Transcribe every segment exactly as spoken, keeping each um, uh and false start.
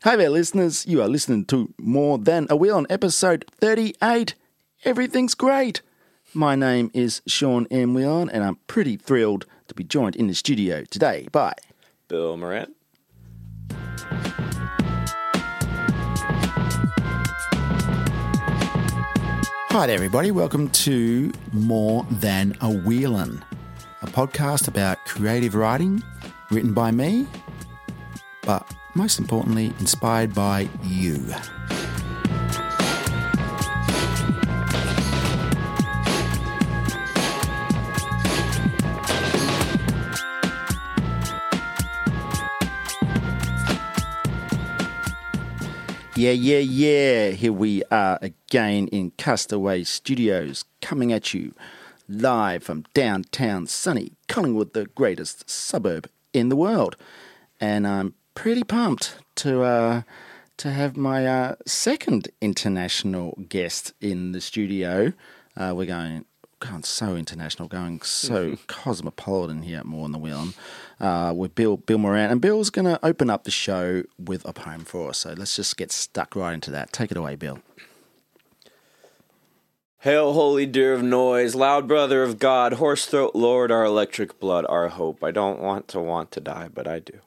Hi there, listeners. You are listening to More Than a Wheel on episode thirty-eight. Everything's great. My name is Sean M. Whelan, and I'm pretty thrilled to be joined in the studio today by Bill Morant. Hi there, everybody. Welcome to More Than a Whelan, a podcast about creative writing written by me, but most importantly, inspired by you. Yeah, yeah, yeah. Here we are again in Castaway Studios, coming at you live from downtown sunny Collingwood, the greatest suburb in the world. And I'm pretty pumped to uh, to have my uh, second international guest in the studio. Uh, we're going going so international, going so cosmopolitan here at More Than the Wheel. Uh, with Bill Bill Morant, and Bill's going to open up the show with a poem for us. So let's just get stuck right into that. Take it away, Bill. Hail, holy deer of noise, loud brother of God, hoarse throat Lord, our electric blood, our hope. I don't want to want to die, but I do.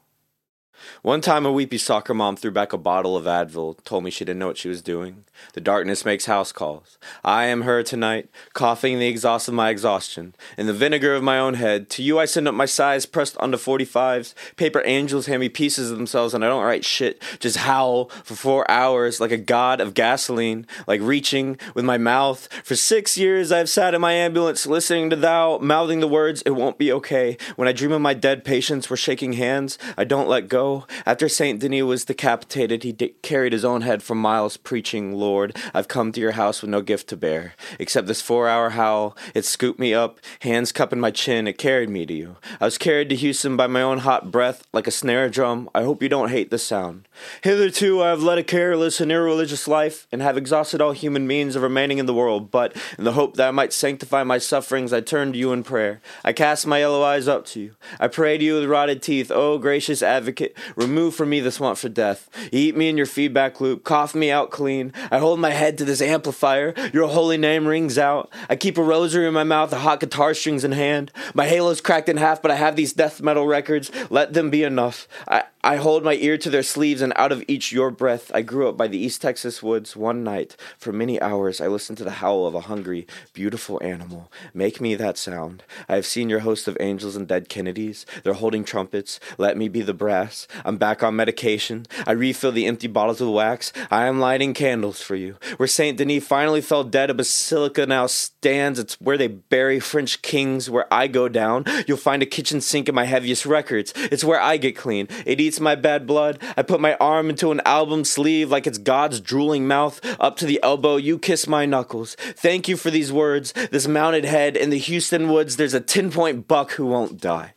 One time a weepy soccer mom threw back a bottle of Advil, told me she didn't know what she was doing. The darkness makes house calls. I am her tonight, coughing in the exhaust of my exhaustion, in the vinegar of my own head. To you I send up my sighs pressed onto forty-fives. Paper angels hand me pieces of themselves and I don't write shit, just howl for four hours like a god of gasoline, like reaching with my mouth. For six years I've sat in my ambulance listening to thou, mouthing the words, it won't be okay. When I dream of my dead patients, we're shaking hands, I don't let go. After Saint Denis was decapitated, he de- carried his own head for miles preaching, Lord, I've come to your house with no gift to bear, except this four-hour howl. It scooped me up, hands cupping my chin, it carried me to you. I was carried to Houston by my own hot breath, like a snare drum. I hope you don't hate the sound. Hitherto I have led a careless and irreligious life, and have exhausted all human means of remaining in the world, but in the hope that I might sanctify my sufferings, I turn to you in prayer. I cast my yellow eyes up to you. I pray to you with rotted teeth, O gracious advocate, remove from me this want for death. Eat me in your feedback loop, cough me out clean. I hold my head to this amplifier, your holy name rings out. I keep a rosary in my mouth, the hot guitar strings in hand. My halo's cracked in half, but I have these death metal records, let them be enough. I, I hold my ear to their sleeves, and out of each your breath. I grew up by the East Texas woods one night. For many hours I listened to the howl of a hungry, beautiful animal. Make me that sound. I have seen your host of angels and dead Kennedys. They're holding trumpets. Let me be the brass. I'm back on medication. I refill the empty bottles with wax. I am lighting candles for you. Where Saint Denis finally fell dead, a basilica now stands. It's where they bury French kings. Where I go down, you'll find a kitchen sink in my heaviest records. It's where I get clean. It eats my bad blood. I put my arm into an album sleeve like it's God's drooling mouth. Up to the elbow, you kiss my knuckles. Thank you for these words. This mounted head in the Houston woods, there's a ten-point buck who won't die.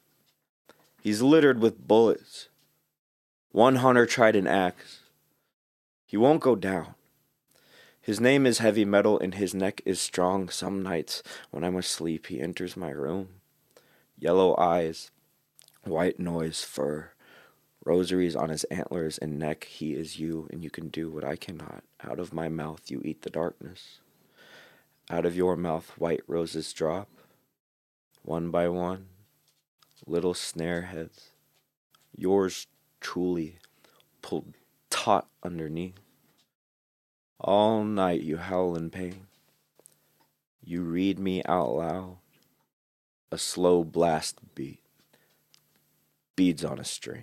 He's littered with bullets. One hunter tried an axe. He won't go down. His name is heavy metal and his neck is strong. Some nights when I'm asleep, he enters my room. Yellow eyes, white noise, fur, rosaries on his antlers and neck. He is you, and you can do what I cannot. Out of my mouth you eat the darkness. Out of your mouth white roses drop, one by one, little snare heads. Yours truly pulled taut underneath. All night you howl in pain. You read me out loud. A slow blast beat. Beads on a string.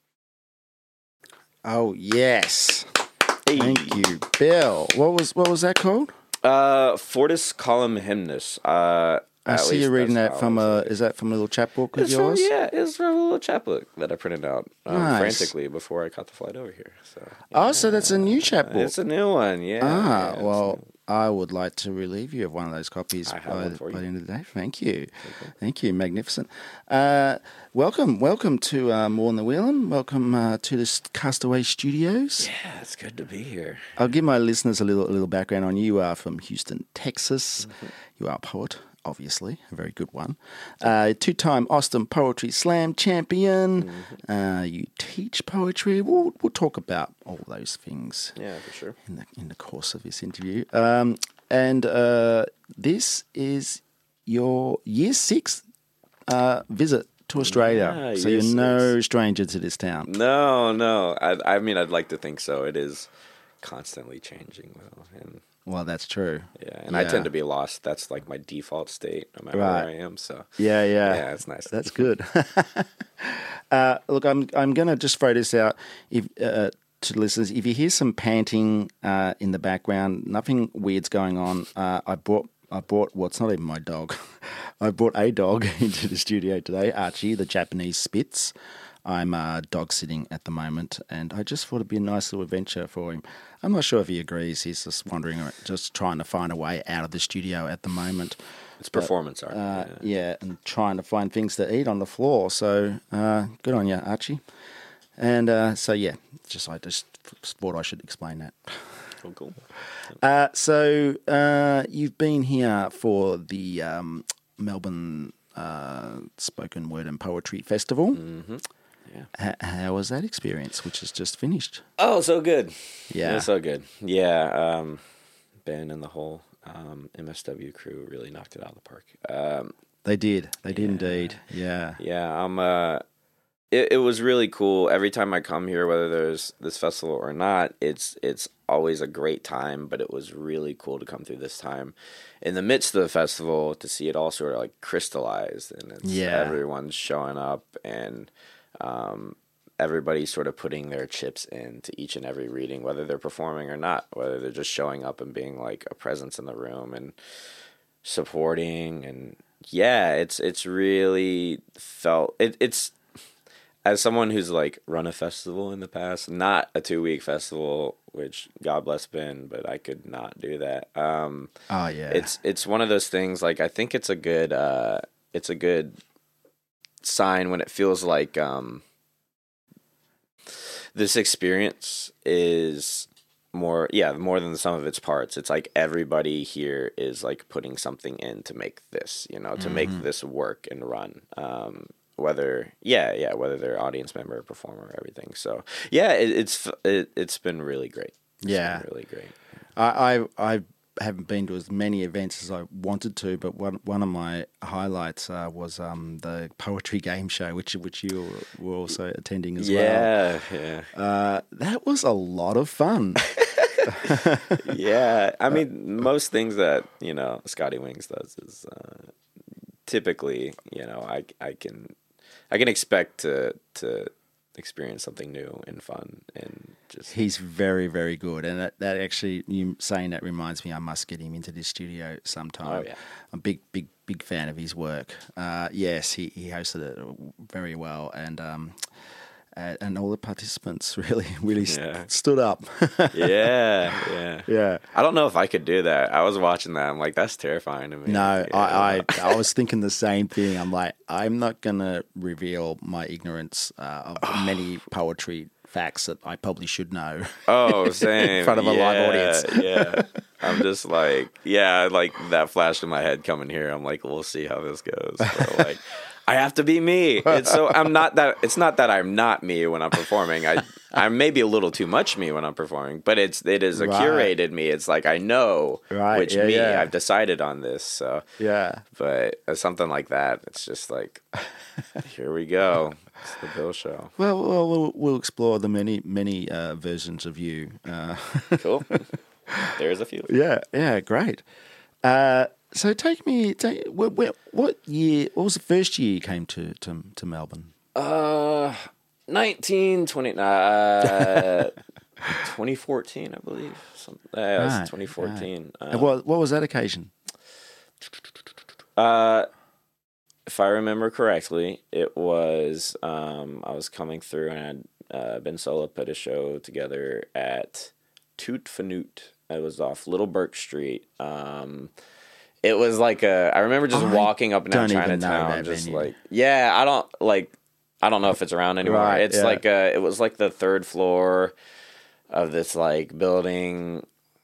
Oh yes, Hey. thank you, Bill. What was what was that called? Uh, Fortis Column Hymnus. Uh, I at see least you reading that's that how from I a. was reading. Is that from a little chapbook of It's from, yours? yeah, it's from a little chapbook that I printed out um, Nice. frantically before I caught the flight over here. So Oh, yeah. so that's a new chapbook. It's a new one, yeah. Ah, yeah, it's well, new. I would like to relieve you of one of those copies I have by, one for by you. the end of the day. Thank you. Thank you. Magnificent. Uh, welcome. Welcome to uh, More Than the Wheelan. Welcome uh, to the Castaway Studios. Yeah, it's good to be here. I'll give my listeners a little a little background on you. You are from Houston, Texas. Mm-hmm. You are a poet, obviously, a very good one. Uh, two-time Austin Poetry Slam champion. Mm-hmm. Uh, you teach poetry. We'll, we'll talk about all those things. Yeah, for sure. In the in the course of this interview. Um, and uh, this is your year six uh, visit to Australia. Yeah, so you're six. No stranger to this town. No, no. I, I mean, I'd like to think so. It is constantly changing, though. And well, that's true. Yeah, and yeah. I tend to be lost. That's like my default state, no matter right. where I am. So yeah, yeah, yeah, it's nice. That's good. uh, look, I'm I'm gonna just throw this out if uh, to listeners. If you hear some panting uh, in the background, nothing weird's going on. Uh, I brought I brought well, it's not even my dog. I brought a dog into the studio today, Archie, the Japanese Spitz. I'm uh, dog sitting at the moment, and I just thought it'd be a nice little adventure for him. I'm not sure if he agrees. He's just wandering, just trying to find a way out of the studio at the moment. It's but, performance art. Uh, yeah. yeah, and trying to find things to eat on the floor. So uh, good on you, Archie. And uh, so, yeah, just I just thought I should explain that. Cool, cool. Uh, so uh, you've been here for the um, Melbourne uh, Spoken Word and Poetry Festival. Mm-hmm. Yeah. H- how was that experience, which has just finished? Oh, so good. Yeah. It was so good. Yeah. Um, Ben and the whole um, M S W crew really knocked it out of the park. Um, they did. They did yeah. indeed. Yeah. Yeah. I'm, uh, it, it was really cool. Every time I come here, whether there's this festival or not, it's it's always a great time, but it was really cool to come through this time in the midst of the festival to see it all sort of like crystallized, and it's yeah. everyone's showing up, and Um, everybody's sort of putting their chips into each and every reading, whether they're performing or not, whether they're just showing up and being like a presence in the room and supporting. And yeah, it's, it's really felt it, it's as someone who's like run a festival in the past, not a two week festival, which God bless Ben, but I could not do that. Um, oh yeah. It's, it's one of those things. Like, I think it's a good, uh, it's a good sign when it feels like um this experience is more yeah more than the sum of its parts. It's like everybody here is like putting something in to make this, you know, to mm-hmm. make this work and run, um whether yeah yeah whether they're audience member or performer, everything. So yeah, it, it's it, it's been really great. It's yeah been really great. I I I haven't been to as many events as I wanted to, but one one of my highlights uh, was um, the poetry game show, which which you were also attending as yeah, well. Yeah, yeah. Uh, that was a lot of fun. Yeah, I mean, most things that you know Scotty Wings does is uh, typically, you know, I I can I can expect to to experience something new and fun and just. He's very very good, and that, that actually you saying that reminds me I must get him into this studio sometime. Oh yeah, I'm a big big big fan of his work. Uh, yes, he he hosted it very well, and um. Uh, and all the participants really, really yeah. st- stood up. yeah, yeah, yeah. I don't know if I could do that. I was watching that. I'm like, that's terrifying to me. No, yeah. I, I, I was thinking the same thing. I'm like, I'm not gonna reveal my ignorance uh, of many poetry facts that I probably should know. Oh, same. In front of a yeah, live audience. Yeah. I'm just like, yeah, like that flashed in my head coming here. I'm like, we'll see how this goes. But like. I have to be me. It's so I'm not that. It's not that I'm not me when I'm performing. I I'm maybe a little too much me when I'm performing, but it's it is a right. curated me. It's like I know right. which yeah, me yeah. I've decided on this. So yeah, but something like that, it's just like here we go. It's the Bill Show. Well, well, we'll, we'll explore the many many uh, versions of you. Uh, cool. There's a few. Yeah. Yeah. Great. Uh, So take me, take, what, what year, what was the first year you came to, to, to Melbourne? Uh, nineteen twenty, uh, twenty fourteen, I believe. Some, uh, it was right, twenty fourteen. Right. Um, what, what was that occasion? Uh, if I remember correctly, it was, um, I was coming through and uh, Ben Sola put a show together at Toot Fanute. It was off Little Burke Street. Um, It was like a. I remember just I walking up and down Chinatown, just venue. like, yeah, I don't like. I don't know if it's around anymore. Right, it's yeah. like a. It was like the third floor of this like building.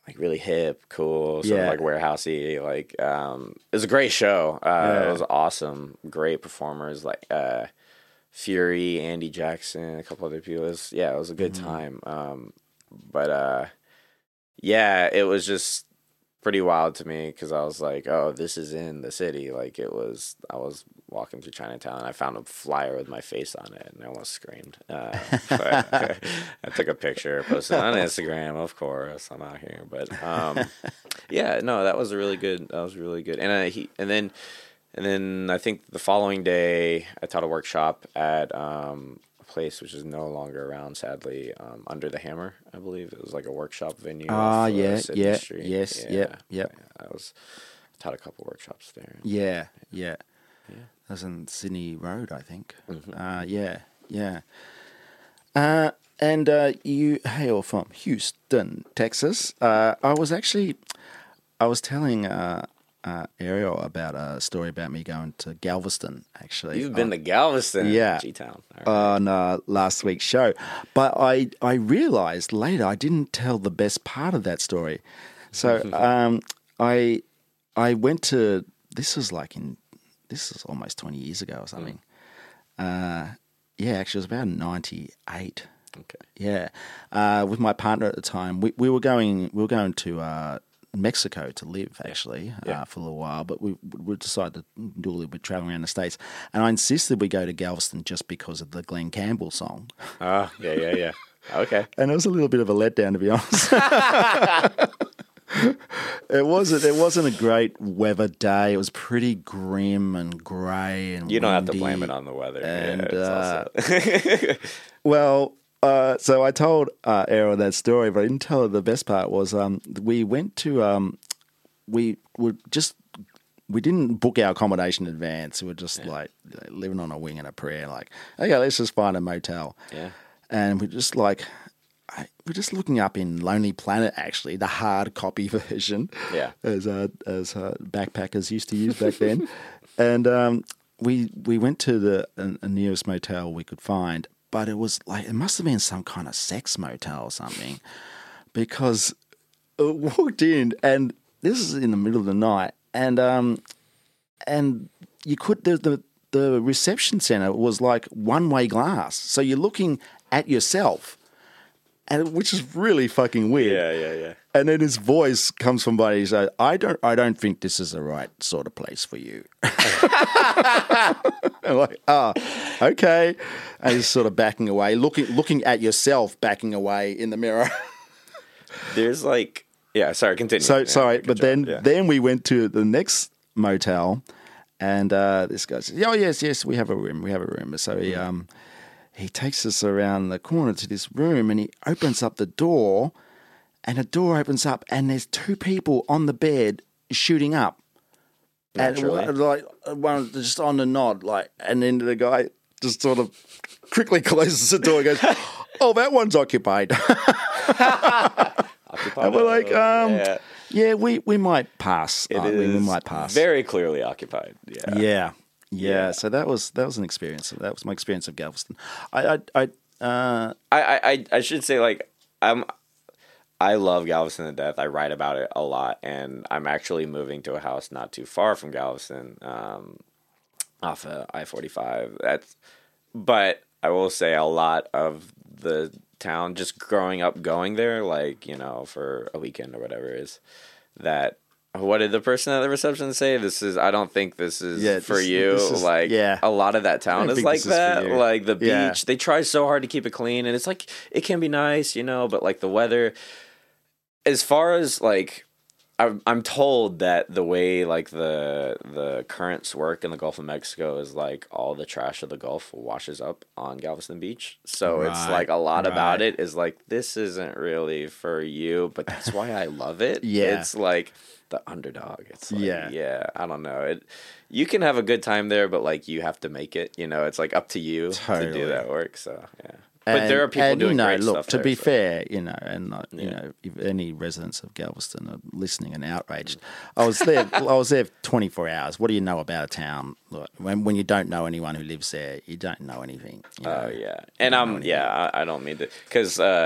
like really hip, cool, sort Yeah. of like warehousey. Like um, it was a great show. Uh, Yeah. It was awesome. Great performers like uh, Fury, Andy Jackson, a couple other people. It was, yeah, it was a good Mhm. time. Um, but uh, yeah, it was just pretty wild to me because I was like, oh, this is in the city. Like it was, I was walking through Chinatown and I found a flyer with my face on it and I almost screamed. Uh, but I took a picture, posted it on Instagram, of course. I'm out here, but um, yeah, no, that was a really good. That was really good. And uh, he, and then, and then I think the following day I taught a workshop at um, a place which is no longer around, sadly. Um, Under the Hammer, I believe it was like a workshop venue. Ah, off, uh, yeah, Sydney yeah, Street. yes, Yeah, yep, yep. yeah, I was taught a couple workshops there. Yeah, yeah. Yeah. That was in Sydney Road, I think. Mhm. Uh, yeah, yeah. Uh, and uh, you hail from Houston, Texas. Uh, I was actually, I was telling uh, uh, Ariel about a story about me going to Galveston, actually. You've been to Galveston, yeah. G-Town. All right. on uh, last week's show. But I, I realized later I didn't tell the best part of that story. So um, I I went to, this was like in, this was almost twenty years ago or something. Uh, yeah, actually it was about ninety-eight. Okay. Yeah. Uh, with my partner at the time, we, we were going we were going to uh, Mexico to live, actually, Yeah. uh, for a little while, but we, we decided to do a little bit traveling around the States. And I insisted we go to Galveston just because of the Glenn Campbell song. Oh, yeah, yeah, yeah. Okay. And it was a little bit of a letdown, to be honest. It wasn't. It wasn't a great weather day. It was pretty grim and grey and You don't have to windy. blame it on the weather. And, yeah, it's also... Well, uh, so I told uh, Errol that story, but I didn't tell her the best part was um, we went to um, we were just we didn't book our accommodation in advance. We were just Yeah. like living on a wing and a prayer. Like, okay, let's just find a motel. Yeah. And we're just like, I, we're just looking up in Lonely Planet, actually, the hard copy version, Yeah. as uh, as uh, backpackers used to use back then. And um, we we went to the uh, nearest motel we could find, but it was like, it must have been some kind of sex motel or something, because I walked in and this is in the middle of the night, and um and you could the the, the reception center was like one way glass, so you're looking at yourself, and which is really fucking weird. Yeah, yeah, yeah. And then his voice comes from somebody who's like, I don't I don't think this is the right sort of place for you. I'm like, oh, okay. And he's sort of backing away, looking looking at yourself, backing away in the mirror. There's like, yeah, sorry, continue. So Yeah, sorry, good but job. then Yeah. then we went to the next motel, and uh, this guy says, "Oh yes, yes, we have a room, we have a room." So he um he takes us around the corner to this room, and he opens up the door, and the door opens up, and there's two people on the bed shooting up, Naturally. and like one just on the nod, like, and then the guy just sort of quickly closes the door and goes, "Oh, that one's occupied." Occupied. And we're like, um, yeah. yeah, we, we might pass. It uh, is we, we might pass. very clearly occupied. Yeah. yeah, yeah, Yeah. So that was that was an experience. That was my experience of Galveston. I I, I uh, I, I, I- I should say, like, I'm, I love Galveston to death. I write about it a lot, and I'm actually moving to a house not too far from Galveston, um, off of I forty-five. That's, but I will say a lot of the town, just growing up going there, like, you know, for a weekend or whatever, is that. What did the person at the reception say? This is, I don't think this is Yeah, for this- you. this is- like, yeah. a lot of that town don't is think like this is for that. you. Like, the beach, Yeah. they try so hard to keep it clean, and it's like, it can be nice, you know, but like the weather, as far as like, I'm, I'm told that the way like the the currents work in the Gulf of Mexico is like all the trash of the Gulf washes up on Galveston Beach. So it's Right, like a lot about right. it is like, this isn't really for you, but that's why I love it. Yeah. It's like the underdog. It's like, Yeah. yeah, I don't know. It you can have a good time there, but like you have to make it, you know, it's like up to you to Totally. do that work. So yeah. But and, there are people and, doing you know, great look, stuff to there, be so- fair, you know, and uh, you Yeah. know, if any residents of Galveston are listening and outraged, I was there. I was there twenty-four hours. What do you know about a town? Look, when when you don't know anyone who lives there, you don't know anything. You know? Oh yeah, and um, yeah, I, I don't mean to, because uh,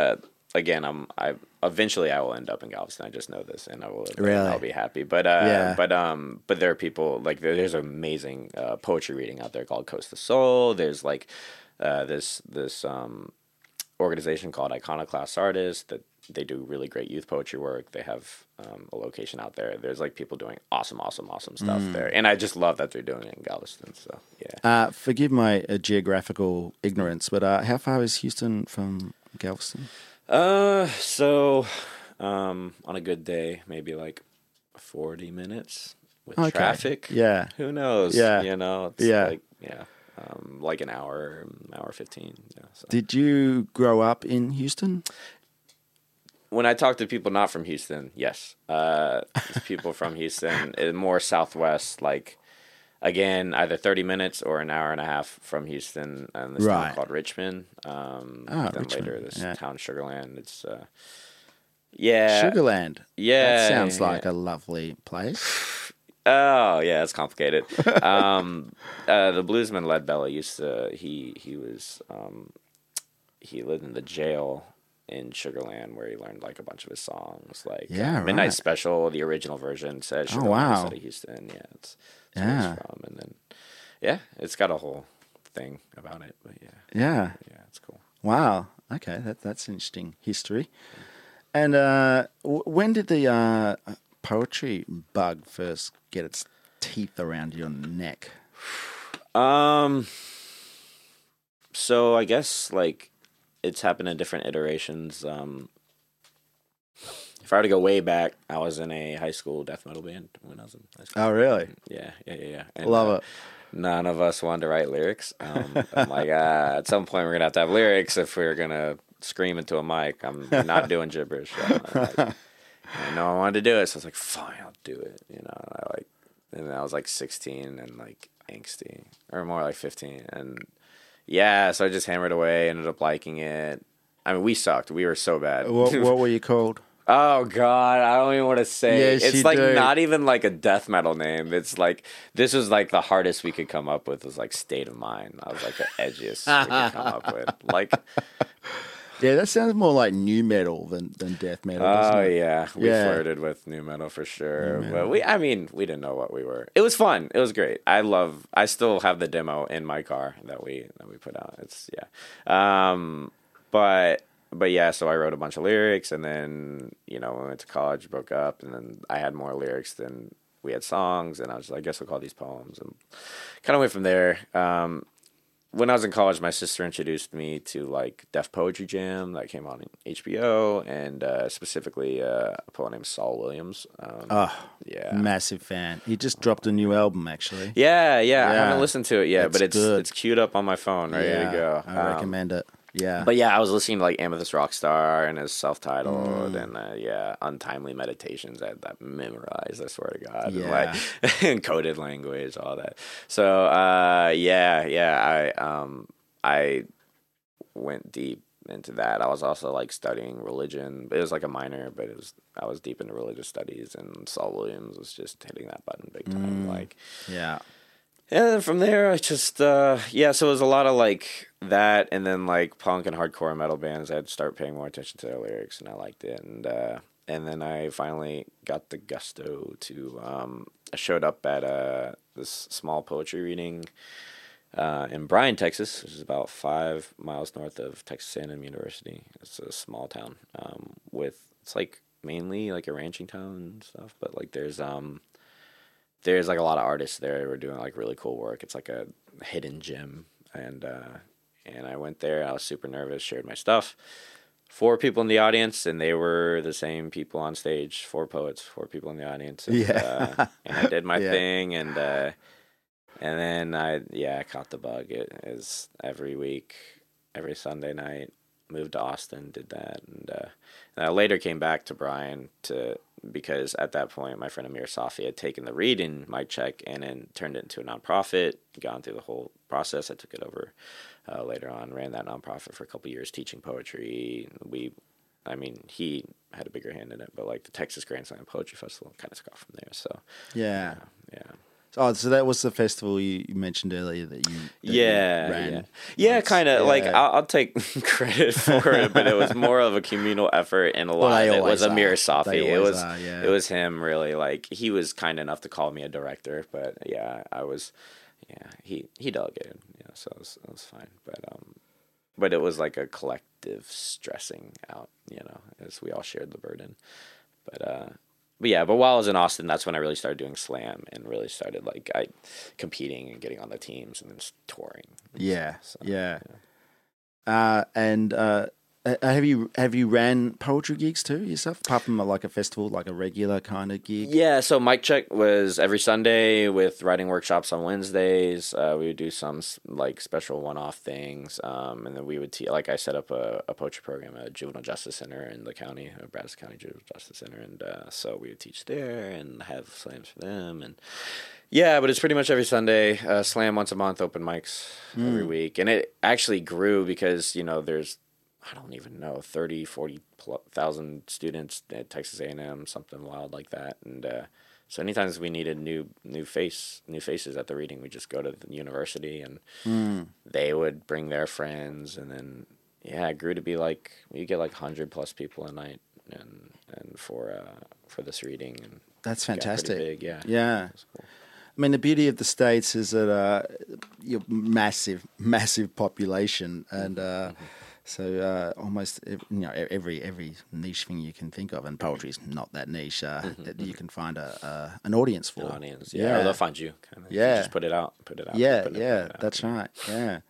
again, I'm I eventually I will end up in Galveston. I just know this, and I will live there, Really? and I'll be happy. But uh, Yeah. but um, but there are people like there, there's amazing uh, poetry reading out there called Coast of Soul. There's like uh, this this um organization called Iconoclast Artists that they do really great youth poetry work. They have um, a location out there. There's like people doing awesome, awesome, awesome stuff Mm. there, and I just love that they're doing it in Galveston. So yeah. Uh, forgive my uh, geographical ignorance, but uh, how far is Houston from Galveston? Uh, so um, on a good day, maybe like forty minutes with Okay. traffic. Yeah. Who knows? Yeah. You know. It's Yeah. Like, yeah. Um, like an hour, hour fifteen. Yeah. So. Did you grow up in Houston? When I talk to people not from Houston, yes. Uh, people from Houston, uh, more southwest, like, again, either thirty minutes or an hour and a half from Houston, and this Right. town called Richmond. Um, Oh, then Richmond, later, this yeah. town, Sugarland. It's, uh, yeah. Sugarland. Yeah. That sounds like yeah. a lovely place. Oh, yeah, it's complicated. um, uh, the bluesman Lead Belly used to, he, he was, um, he lived in the jail in Sugarland, where he learned like a bunch of his songs, like Yeah, uh, Midnight right. Special, the original version says Oh, Sugarland wow. instead of Houston. Yeah, it's, it's where Yeah. it's from, and then yeah, it's got a whole thing about it. But yeah, Yeah. yeah, it's cool. Wow. Okay, that that's interesting history. And uh, w- when did the uh, poetry bug first get its teeth around your neck? Um, so I guess like it's happened in different iterations. Um, if I were to go way back, I was in a high school death metal band when I was in high school. Oh, really? Yeah, yeah, yeah, yeah. And, Love uh, it. None of us wanted to write lyrics. Um, I'm like, ah, at some point we're gonna have to have lyrics if we're gonna scream into a mic. I'm not doing gibberish. So I'm like, I know I wanted to do it, so I was like, fine, I'll do it. You know, and I like, and I was like sixteen and like angsty, or more like fifteen, and yeah, so I just hammered away. Ended up liking it. I mean, we sucked. We were so bad. What, what were you called? Oh God, I don't even want to say. Yes, It's you like do. not even like a death metal name. It's like this was like the hardest we could come up with was like State of Mind. I was like the edgiest we could come up with. Like, Yeah, that sounds more like new metal than, than death metal. doesn't oh it? yeah, we Yeah. flirted with new metal for sure. Nu But we, I mean, we didn't know what we were. It was fun. It was great. I love. I still have the demo in my car that we that we put out. It's yeah. Um, but. But yeah, so I wrote a bunch of lyrics, and then, you know, we went to college, broke up, and then I had more lyrics than we had songs, and I was like, I guess we'll call these poems, and kind of went from there. Um, when I was in college, my sister introduced me to, like, Def Poetry Jam that came on in H B O, and uh, specifically uh, a poet named Saul Williams. Um, Oh, yeah. massive fan. He just dropped a new album, actually. Yeah, yeah, I Yeah. haven't listened to it yet, It's but it's good. it's queued up on my phone, ready Yeah, to go. I Um, recommend it. Yeah. But yeah, I was listening to like Amethyst Rockstar and his self-titled Mm. and uh, yeah, Untimely Meditations. I had that memorized. I swear to God. Yeah. And, like, encoded language, all that. So uh, yeah, yeah, I um I went deep into that. I was also like studying religion. It was like a minor, but it was I was deep into religious studies, and Saul Williams was just hitting that button big time. Mm. Like. yeah. And then from there, I just, uh, yeah, so it was a lot of, like, that, and then, like, punk and hardcore metal bands. I had to start paying more attention to their lyrics, and I liked it. And uh, and then I finally got the gusto to, um, I showed up at uh, this small poetry reading uh, in Bryan, Texas, which is about five miles north of Texas A and M University. It's a small town um, with, it's, like, mainly, like, a ranching town and stuff, but, like, there's, um... There's like a lot of artists there who are doing like really cool work. It's like a hidden gem, and uh, and I went there. I was super nervous. Shared my stuff. Four people in the audience, and they were the same people on stage. Four poets, four people in the audience. And, Yeah. uh, and I did my Yeah. thing, and uh, and then I yeah I caught the bug. It is every week, every Sunday night. Moved to Austin, did that, and, uh, and I later came back to Bryan to. Because at that point, my friend Amir Safi had taken the reading mic check and then turned it into a nonprofit, gone through the whole process. I took it over uh, later on, ran that nonprofit for a couple years, teaching poetry. We, I mean, he had a bigger hand in it, but like the Texas Grand Slam Poetry Festival kind of took off from there. So, Yeah. yeah. Oh, so that was the festival you, you mentioned earlier that you that yeah, you ran. yeah, yeah, kind of Yeah. like I'll, I'll take credit for it, but it was more of a communal effort, and a lot Well, they of it was always Amir are. Safi. They It always was are, yeah. it was him really. Like he was kind enough to call me a director, but yeah, I was, yeah, he he delegated, yeah, so it was, it was fine, but um, but it was like a collective stressing out, you know, as we all shared the burden, but uh. But yeah, but while I was in Austin, that's when I really started doing slam and really started like I competing and getting on the teams and then just touring. and Yeah, stuff, so, yeah. Uh, and uh, uh, have you have you ran poetry gigs too yourself, apart from uh, like a festival, like a regular kind of gig? Yeah, so Mic Check was every Sunday with writing workshops on Wednesdays. Uh, we would do some like special one-off things, um, and then we would te- like I set up a, a poetry program at a juvenile justice center in the county, uh, Brazos County Juvenile Justice Center, and uh, so we would teach there and have slams for them, and yeah, but it's pretty much every Sunday, uh, slam once a month, open mics Mm. every week, and it actually grew because you know there's I don't even know, thirty, forty thousand students at Texas A and M, something wild like that. And uh, so anytime we needed new new face new faces at the reading, we just go to the university and Mm. they would bring their friends. And then, yeah, it grew to be like, we get like one hundred plus people a night and and for uh, for this reading. And That's got pretty fantastic. big, yeah. Yeah. That's cool. I mean, the beauty of the States is that uh, you're massive, massive population, and uh, Mm-hmm. so uh, almost ev- you know every every niche thing you can think of, and poetry is not that niche uh, that you can find a, a an audience for. An audience, yeah. Or they'll find you. Kind of. Yeah. Just put it out. Put it out. Yeah, put it, yeah, put it out, that's yeah. right. Yeah,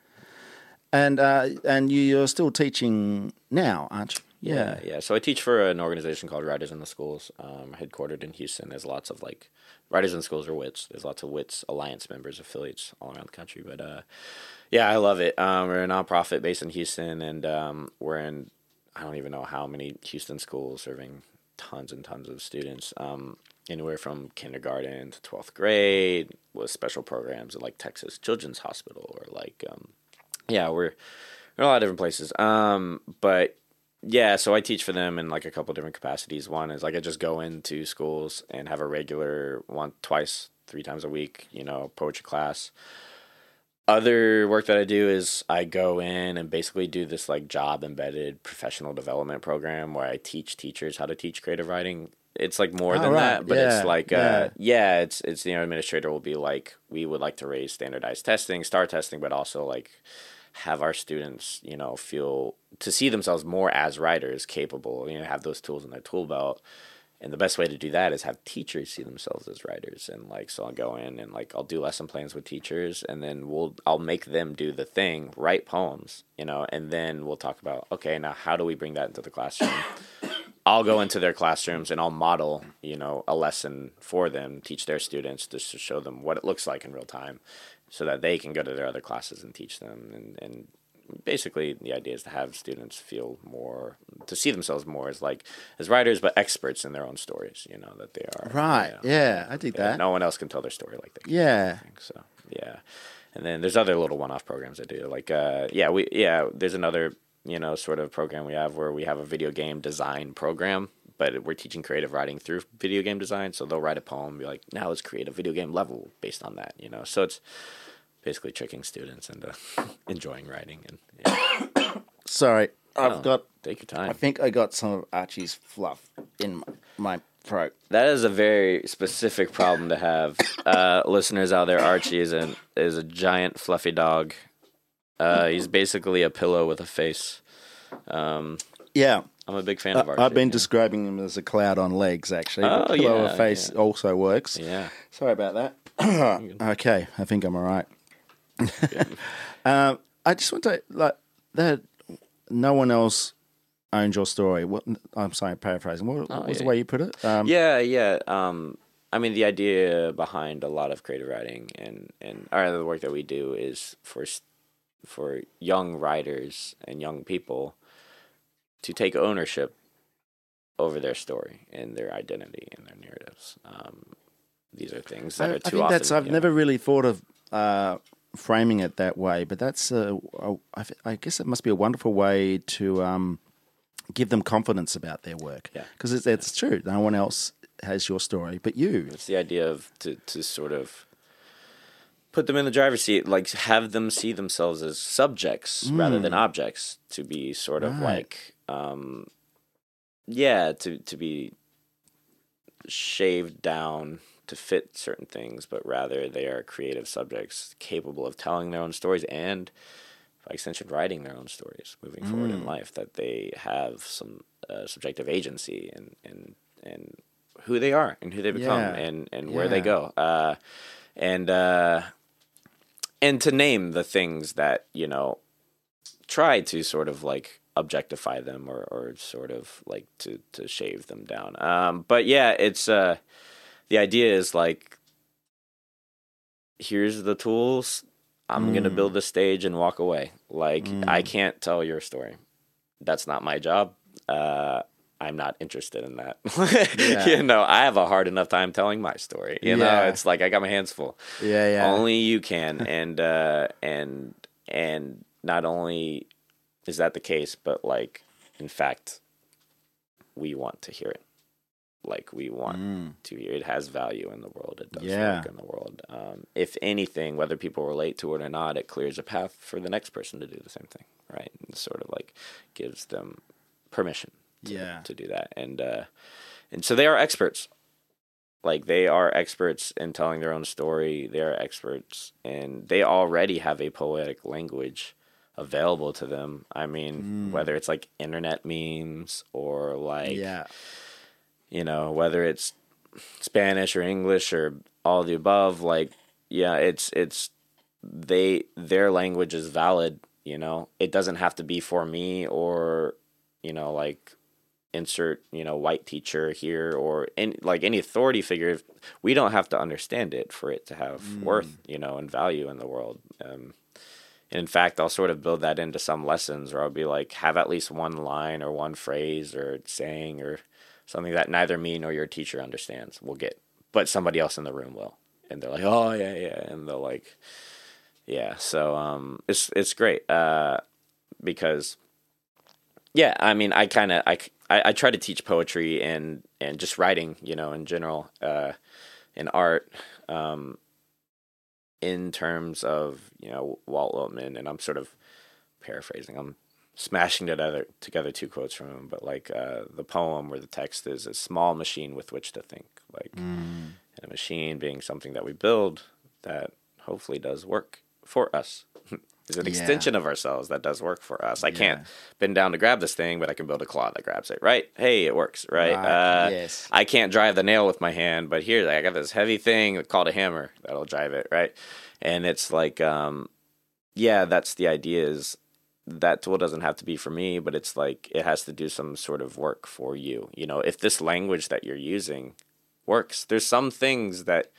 and uh, and you- you're still teaching now, aren't you? Yeah, yeah. So I teach for an organization called Writers in the Schools, um, headquartered in Houston. There's lots of like Writers in the Schools or W I T S. There's lots of W I T S Alliance members, affiliates all around the country. But uh, yeah, I love it. Um, we're a nonprofit based in Houston, and um, we're in I don't even know how many Houston schools, serving tons and tons of students. Um, anywhere from kindergarten to twelfth grade, with special programs at like Texas Children's Hospital or like um, yeah, we're we're in a lot of different places. Um, but yeah, so I teach for them in like a couple different capacities. One is like I just go into schools and have a regular one, twice, three times a week, you know, poetry class. Other work that I do is I go in and basically do this like job embedded professional development program where I teach teachers how to teach creative writing. It's like more Oh, than right. that, but Yeah, it's like yeah. uh yeah, it's it's you know, administrator will be like, we would like to raise standardized testing, STAR testing, but also like have our students, you know, feel to see themselves more as writers, capable, you know, have those tools in their tool belt. And the best way to do that is have teachers see themselves as writers. And like, so I'll go in and like, I'll do lesson plans with teachers, and then we'll, I'll make them do the thing, write poems, you know, and then we'll talk about, okay, now how do we bring that into the classroom? I'll go into their classrooms and I'll model, you know, a lesson for them, teach their students just to show them what it looks like in real time so that they can go to their other classes and teach them. And, and basically the idea is to have students feel more, to see themselves more as like, as writers, but experts in their own stories, you know, that they are. Right. You know, Yeah, I dig yeah, that. no one else can tell their story like they can. Yeah. I think so. Yeah. And then there's other little one-off programs I do. Like, uh, yeah, we, yeah, there's another, you know, sort of program we have where we have a video game design program, but we're teaching creative writing through video game design. So they'll write a poem, be like, now let's create a video game level based on that, you know? So it's basically tricking students into enjoying writing. And yeah. Sorry, I've Oh, got. take your I time. think I got some of Archie's fluff in my, my throat. That is a very specific problem to have. Uh, listeners out there, Archie is an is a giant fluffy dog. Uh, he's basically a pillow with a face. Um, Yeah. I'm a big fan of Uh, Archie. I've been yeah. describing him as a cloud on legs, actually. Oh, but pillow yeah, of face yeah. also works. Yeah. Sorry about that. Okay, I think I'm all right. um, I just want to like that. No one else owns your story. What? I'm sorry, paraphrasing. What, what Oh, was yeah. the way you put it? Um, Yeah, yeah. Um, I mean, the idea behind a lot of creative writing and and or the work that we do is for s- for young writers and young people to take ownership over their story and their identity and their narratives. Um, these are things that I, are I too think often. that's. I've you know, never really thought of uh, framing it that way, but that's. Uh, I, I guess it must be a wonderful way to um, give them confidence about their work. Yeah. Because it's, it's true. No one else has your story but you. It's the idea of to to sort of put them in the driver's seat, like have them see themselves as subjects mm. rather than objects, to be sort of right. like, um, yeah, to, to be shaved down to fit certain things, but rather they are creative subjects capable of telling their own stories and, by extension, writing their own stories moving mm. forward in life, that they have some uh, subjective agency and, and, and who they are and who they become yeah. and, and where yeah. they go. Uh, and, uh, And to name the things that, you know, try to sort of like objectify them or, or sort of like to, to shave them down. Um, but yeah, it's, uh, the idea is like, here's the tools. I'm mm. going to build the stage and walk away. Like, mm. I can't tell your story. That's not my job. Uh, I'm not interested in that. yeah. You know, I have a hard enough time telling my story. You yeah. know, it's like I got my hands full. Yeah, yeah. Only you can. and uh, and and not only is that the case, but like, in fact, we want to hear it. Like, we want mm. to hear it. It has value in the world. It does yeah. work in the world. Um, if anything, whether people relate to it or not, it clears a path for the next person to do the same thing, right? And sort of like gives them permission. To, yeah. to do that. And uh, and so they are experts. Like, they are experts in telling their own story. They are experts, and they already have a poetic language available to them. I mean, mm. whether it's like internet memes or like, yeah. you know, whether it's Spanish or English or all the above, like, yeah, it's, it's, they, their language is valid, you know. It doesn't have to be for me or, you know, like, insert, you know, white teacher here or any, like any authority figure. We don't have to understand it for it to have mm. worth, you know, and value in the world. Um, and in fact, I'll sort of build that into some lessons, or I'll be like, have at least one line or one phrase or saying or something that neither me nor your teacher understands will get, but somebody else in the room will. And they're like, oh yeah, yeah. And they'll like, yeah. So, um, it's, it's great. Uh, because yeah, I mean, I kind of, I, I, I try to teach poetry and, and just writing, you know, in general, uh, in art, um, in terms of, you know, Walt Whitman, and I'm sort of paraphrasing, I'm smashing together, together two quotes from him, but like, uh, the poem where the text is a small machine with which to think, like, mm. and a machine being something that we build that hopefully does work for us. Is an extension yeah. of ourselves that does work for us. I yeah. can't bend down to grab this thing, but I can build a claw that grabs it, right? Hey, it works, right? right. Uh, yes. I can't drive the nail with my hand, but here, I got this heavy thing called a hammer that'll drive it, right? And it's like, um, yeah, that's the idea is that tool doesn't have to be for me, but it's like it has to do some sort of work for you. You know, if this language that you're using works, there's some things that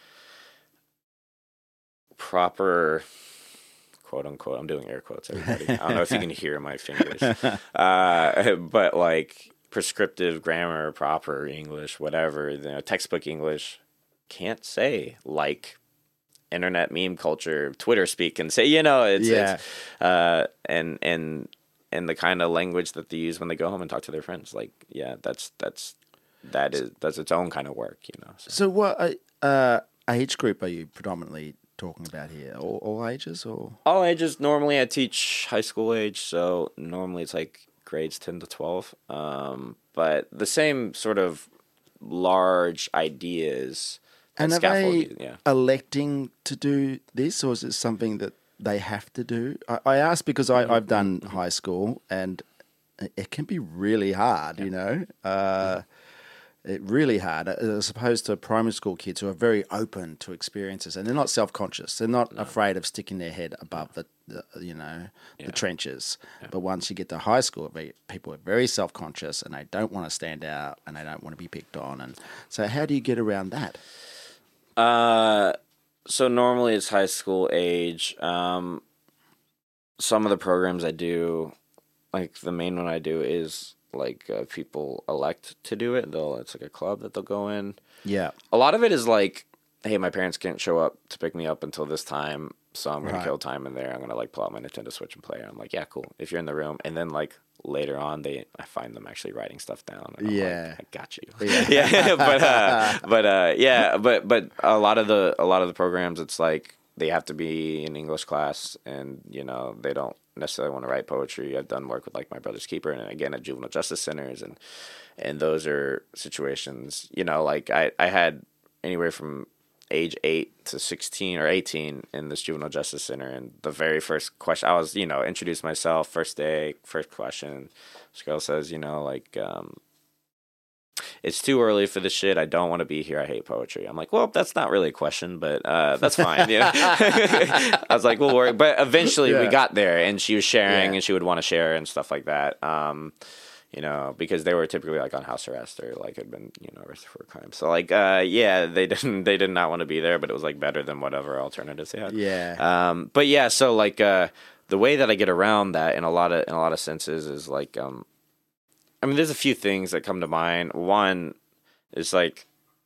proper... quote unquote, I'm doing air quotes, everybody. I don't know if you can hear my fingers. Uh, but like prescriptive grammar, proper English, whatever, you know, textbook English can't say like internet meme culture, Twitter speak can say, you know, it's, yeah. it's uh, and, and, and the kind of language that they use when they go home and talk to their friends. Like, yeah, that's, that's, that is, that's its own kind of work, you know? So, so what, uh, age group are you predominantly talking about here? All, all ages or all ages? Normally I teach high school age, so normally it's like grades ten to twelve, um but the same sort of large ideas. And are they yeah. electing to do this, or is it something that they have to do? I, I ask because I, I've done mm-hmm. high school, and it can be really hard, yeah. you know. uh mm-hmm. It really hard, as opposed to primary school kids who are very open to experiences, and they're not self-conscious. They're not no. afraid of sticking their head above the, the you know, yeah. the trenches. Yeah. But once you get to high school, people are very self-conscious, and they don't want to stand out, and they don't want to be picked on. And so, how do you get around that? Uh, so normally it's high school age. Um, some of the programs I do, like the main one I do is. Like uh, people elect to do it. They'll it's like a club that they'll go in. Yeah. A lot of it is like, hey, my parents can't show up to pick me up until this time, so I'm gonna right. kill time in there. I'm gonna like pull out my Nintendo Switch and play. I'm like, yeah, cool. If you're in the room, and then like later on, they I find them actually writing stuff down. And I'm yeah, like, I got you. Yeah, yeah. but uh, but uh, yeah, but but a lot of the a lot of the programs, it's like they have to be in English class, and you know they don't necessarily want to write poetry. I've done work with like My Brother's Keeper, and again at juvenile justice centers, and and those are situations. You know, like I I had anywhere from age eight to sixteen or eighteen in this juvenile justice center, and the very first question I was, you know, introduced myself, first day, first question. This girl says, you know, like, um, it's too early for this shit. I don't want to be here. I hate poetry. I'm like, well, that's not really a question, but uh, that's fine. You know? I was like, we'll work. But eventually yeah. we got there, and she was sharing, yeah. and she would want to share and stuff like that. Um, you know, because they were typically like on house arrest or like had been, you know, arrested for a crime. So like, uh, yeah, they didn't, they did not want to be there, but it was like better than whatever alternatives they had. Yeah. Um, but yeah, so like, uh, the way that I get around that in a lot of, in a lot of senses is like, um, I mean, there's a few things that come to mind. One is like,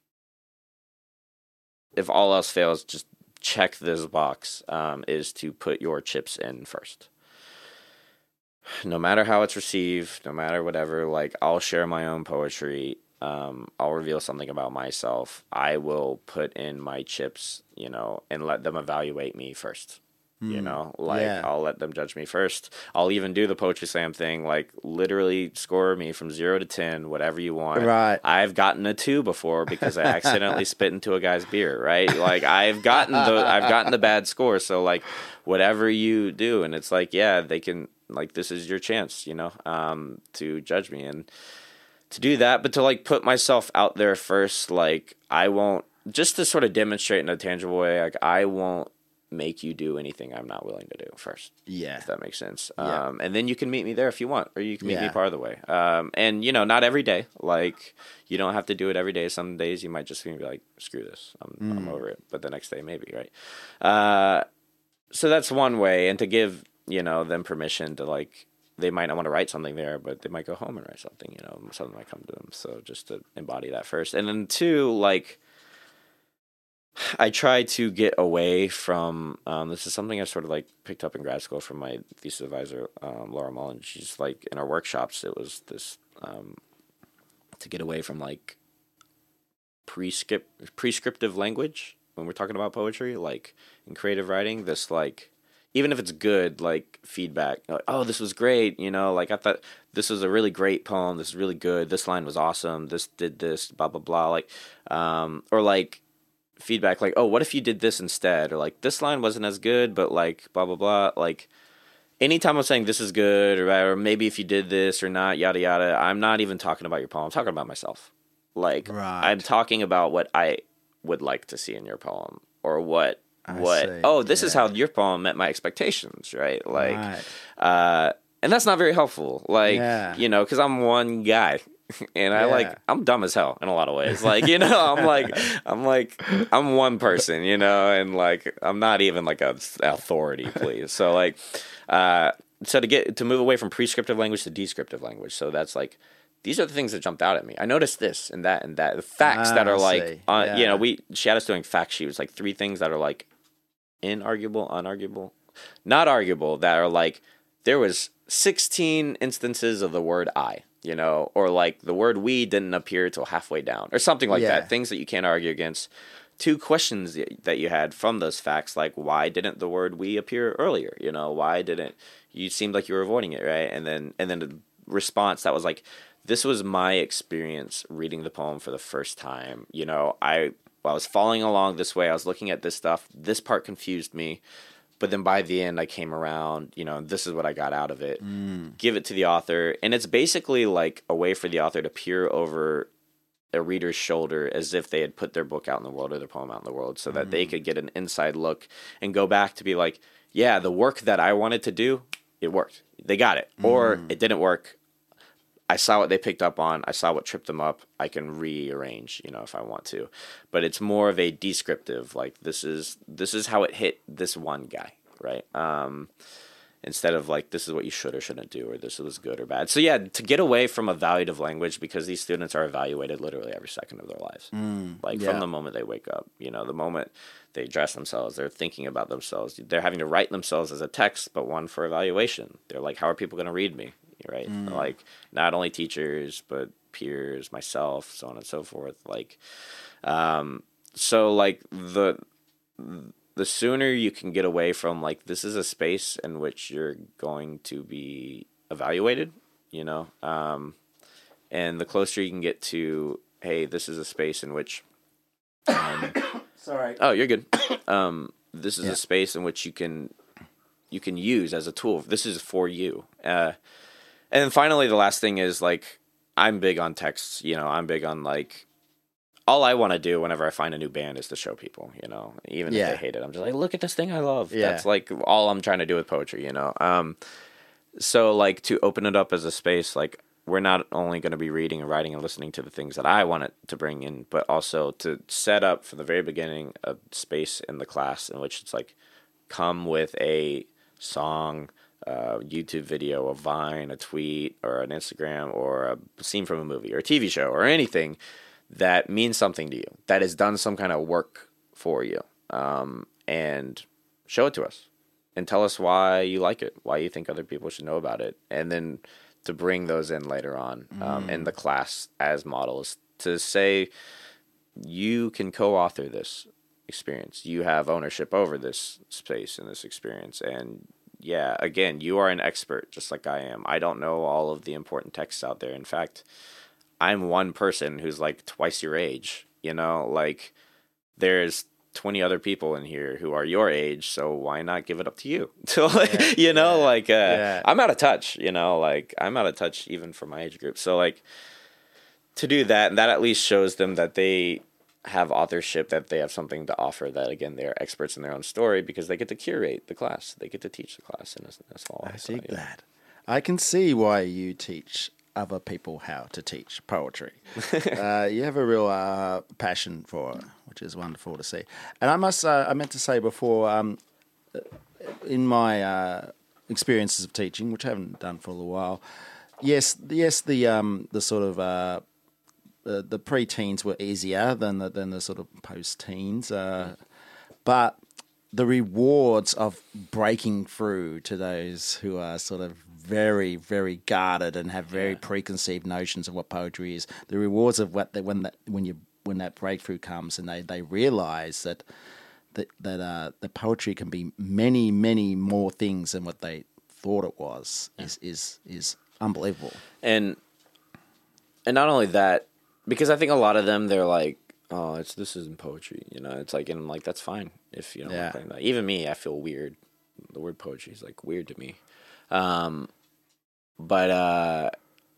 if all else fails, just check this box, um, is to put your chips in first. No matter how it's received, no matter whatever, like, I'll share my own poetry. Um, I'll reveal something about myself. I will put in my chips, you know, and let them evaluate me first. Mm, you know, like, yeah. I'll let them judge me first. I'll even do the poetry slam thing, like, literally score me from zero to ten, whatever you want. Right. I've gotten a two before because I accidentally spit into a guy's beer, right? Like, I've gotten the, I've gotten the bad score. So, like, whatever you do, and it's like, yeah, they can, like, this is your chance, you know, um, to judge me and to do that, but to like put myself out there first, like, I won't, just to sort of demonstrate in a tangible way, like, I won't make you do anything I'm not willing to do first. Yeah. If that makes sense. Yeah. Um, and then you can meet me there if you want, or you can meet yeah. me part of the way. Um, and, you know, not every day. Like, you don't have to do it every day. Some days you might just be like, screw this. I'm, mm. I'm over it. But the next day, maybe, right? Uh, so that's one way. And to give, you know, them permission to, like, they might not want to write something there, but they might go home and write something, you know, something might come to them. So just to embody that first. And then two, like, I try to get away from, um, this is something I sort of like picked up in grad school from my thesis advisor, um, Laura Mullen. She's like, in our workshops, it was this, um, to get away from like prescript, prescriptive language when we're talking about poetry, like in creative writing, this like, even if it's good, like, feedback, like, oh, this was great, you know, like, I thought this was a really great poem, this is really good, this line was awesome, this did this, blah, blah, blah, like, um, or, like, feedback, like, oh, what if you did this instead, or, like, this line wasn't as good, but, like, blah, blah, blah, like, anytime I'm saying this is good, or, or maybe if you did this or not, yada, yada, I'm not even talking about your poem, I'm talking about myself, like, right. I'm talking about what I would like to see in your poem, or what, I what see. oh this yeah. is how your poem met my expectations, right? Like right. uh and that's not very helpful, like yeah. you know, because I'm one guy and I yeah. like I'm dumb as hell in a lot of ways, like, you know, I'm like I'm like I'm one person, you know, and like I'm not even like a authority, please. So like uh so to get to move away from prescriptive language to descriptive language, so that's like, these are the things that jumped out at me. I noticed this and that and that. The facts ah, that are like, uh, yeah. you know, we she had us doing fact sheet. It was like three things that are like inarguable, unarguable, not arguable, that are like, there was sixteen instances of the word I, you know, or like the word we didn't appear till halfway down, or something like yeah. that. Things that you can't argue against. Two questions that you had from those facts, like, why didn't the word we appear earlier? You know, why didn't, you seemed like you were avoiding it, right? And then and then the response that was like, this was my experience reading the poem for the first time. You know, I, I was following along this way. I was looking at this stuff. This part confused me. But then by the end, I came around, you know, this is what I got out of it. Mm. Give it to the author. And it's basically like a way for the author to peer over a reader's shoulder as if they had put their book out in the world or their poem out in the world, so that mm. they could get an inside look and go back to be like, yeah, the work that I wanted to do, it worked. They got it. Mm. Or it didn't work. I saw what they picked up on. I saw what tripped them up. I can rearrange, you know, if I want to. But it's more of a descriptive, like, this is this is how it hit this one guy, right? Um, instead of like, this is what you should or shouldn't do, or this was good or bad. So yeah, to get away from evaluative language, because these students are evaluated literally every second of their lives. Mm, like yeah. from the moment they wake up, you know, the moment they dress themselves, they're thinking about themselves. They're having to write themselves as a text, but one for evaluation. They're like, how are people going to read me? Right? Mm. Like, not only teachers, but peers, myself, so on and so forth. Like, um, so like the, the sooner you can get away from like this is a space in which you're going to be evaluated, you know, um, and the closer you can get to, hey, this is a space in which. Um, Sorry. Oh, you're good. Um, this is Yeah. a space in which you can you can use as a tool. This is for you. Uh, and then finally, the last thing is like I'm big on texts. You know, I'm big on like all I want to do whenever I find a new band is to show people. You know, even Yeah. if they hate it, I'm just like, look at this thing I love. Yeah. That's like all I'm trying to do with poetry. You know, um, so like to open it up as a space, like. We're not only going to be reading and writing and listening to the things that I want it to bring in, but also to set up from the very beginning a space in the class in which it's like, come with a song, a YouTube video, a Vine, a tweet, or an Instagram, or a scene from a movie, or a T V show, or anything that means something to you, that has done some kind of work for you, um, and show it to us, and tell us why you like it, why you think other people should know about it, and then to bring those in later on um, mm. in the class as models to say you can co-author this experience. You have ownership over this space and this experience. And yeah, again, you are an expert just like I am. I don't know all of the important texts out there. In fact, I'm one person who's like twice your age, you know, like there's twenty other people in here who are your age, so why not give it up to you? So like, yeah, you know, yeah, like uh, yeah. I'm out of touch, you know, like I'm out of touch even for my age group. So like to do that, and that at least shows them that they have authorship, that they have something to offer, that again, they're experts in their own story because they get to curate the class. They get to teach the class, and that's, that's all. I so, dig yeah. that. I can see why you teach other people how to teach poetry. uh, you have a real uh, passion for it, which is wonderful to see. And I must, uh, I meant to say before, um, in my uh, experiences of teaching, which I haven't done for a little while, yes, yes, the um, the sort of uh, the, the pre-teens were easier than the than the sort of post-teens, uh, but the rewards of breaking through to those who are sort of very, very guarded and have very yeah. preconceived notions of what poetry is. The rewards of what they, when that when you when that breakthrough comes and they, they realize that that that uh, the poetry can be many, many more things than what they thought it was yeah. is is is unbelievable. And and not only that, because I think a lot of them they're like, oh, it's this isn't poetry, you know. It's like, and I'm like, that's fine if you don't yeah. like that. Even me, I feel weird. The word poetry is like weird to me. Um, but uh,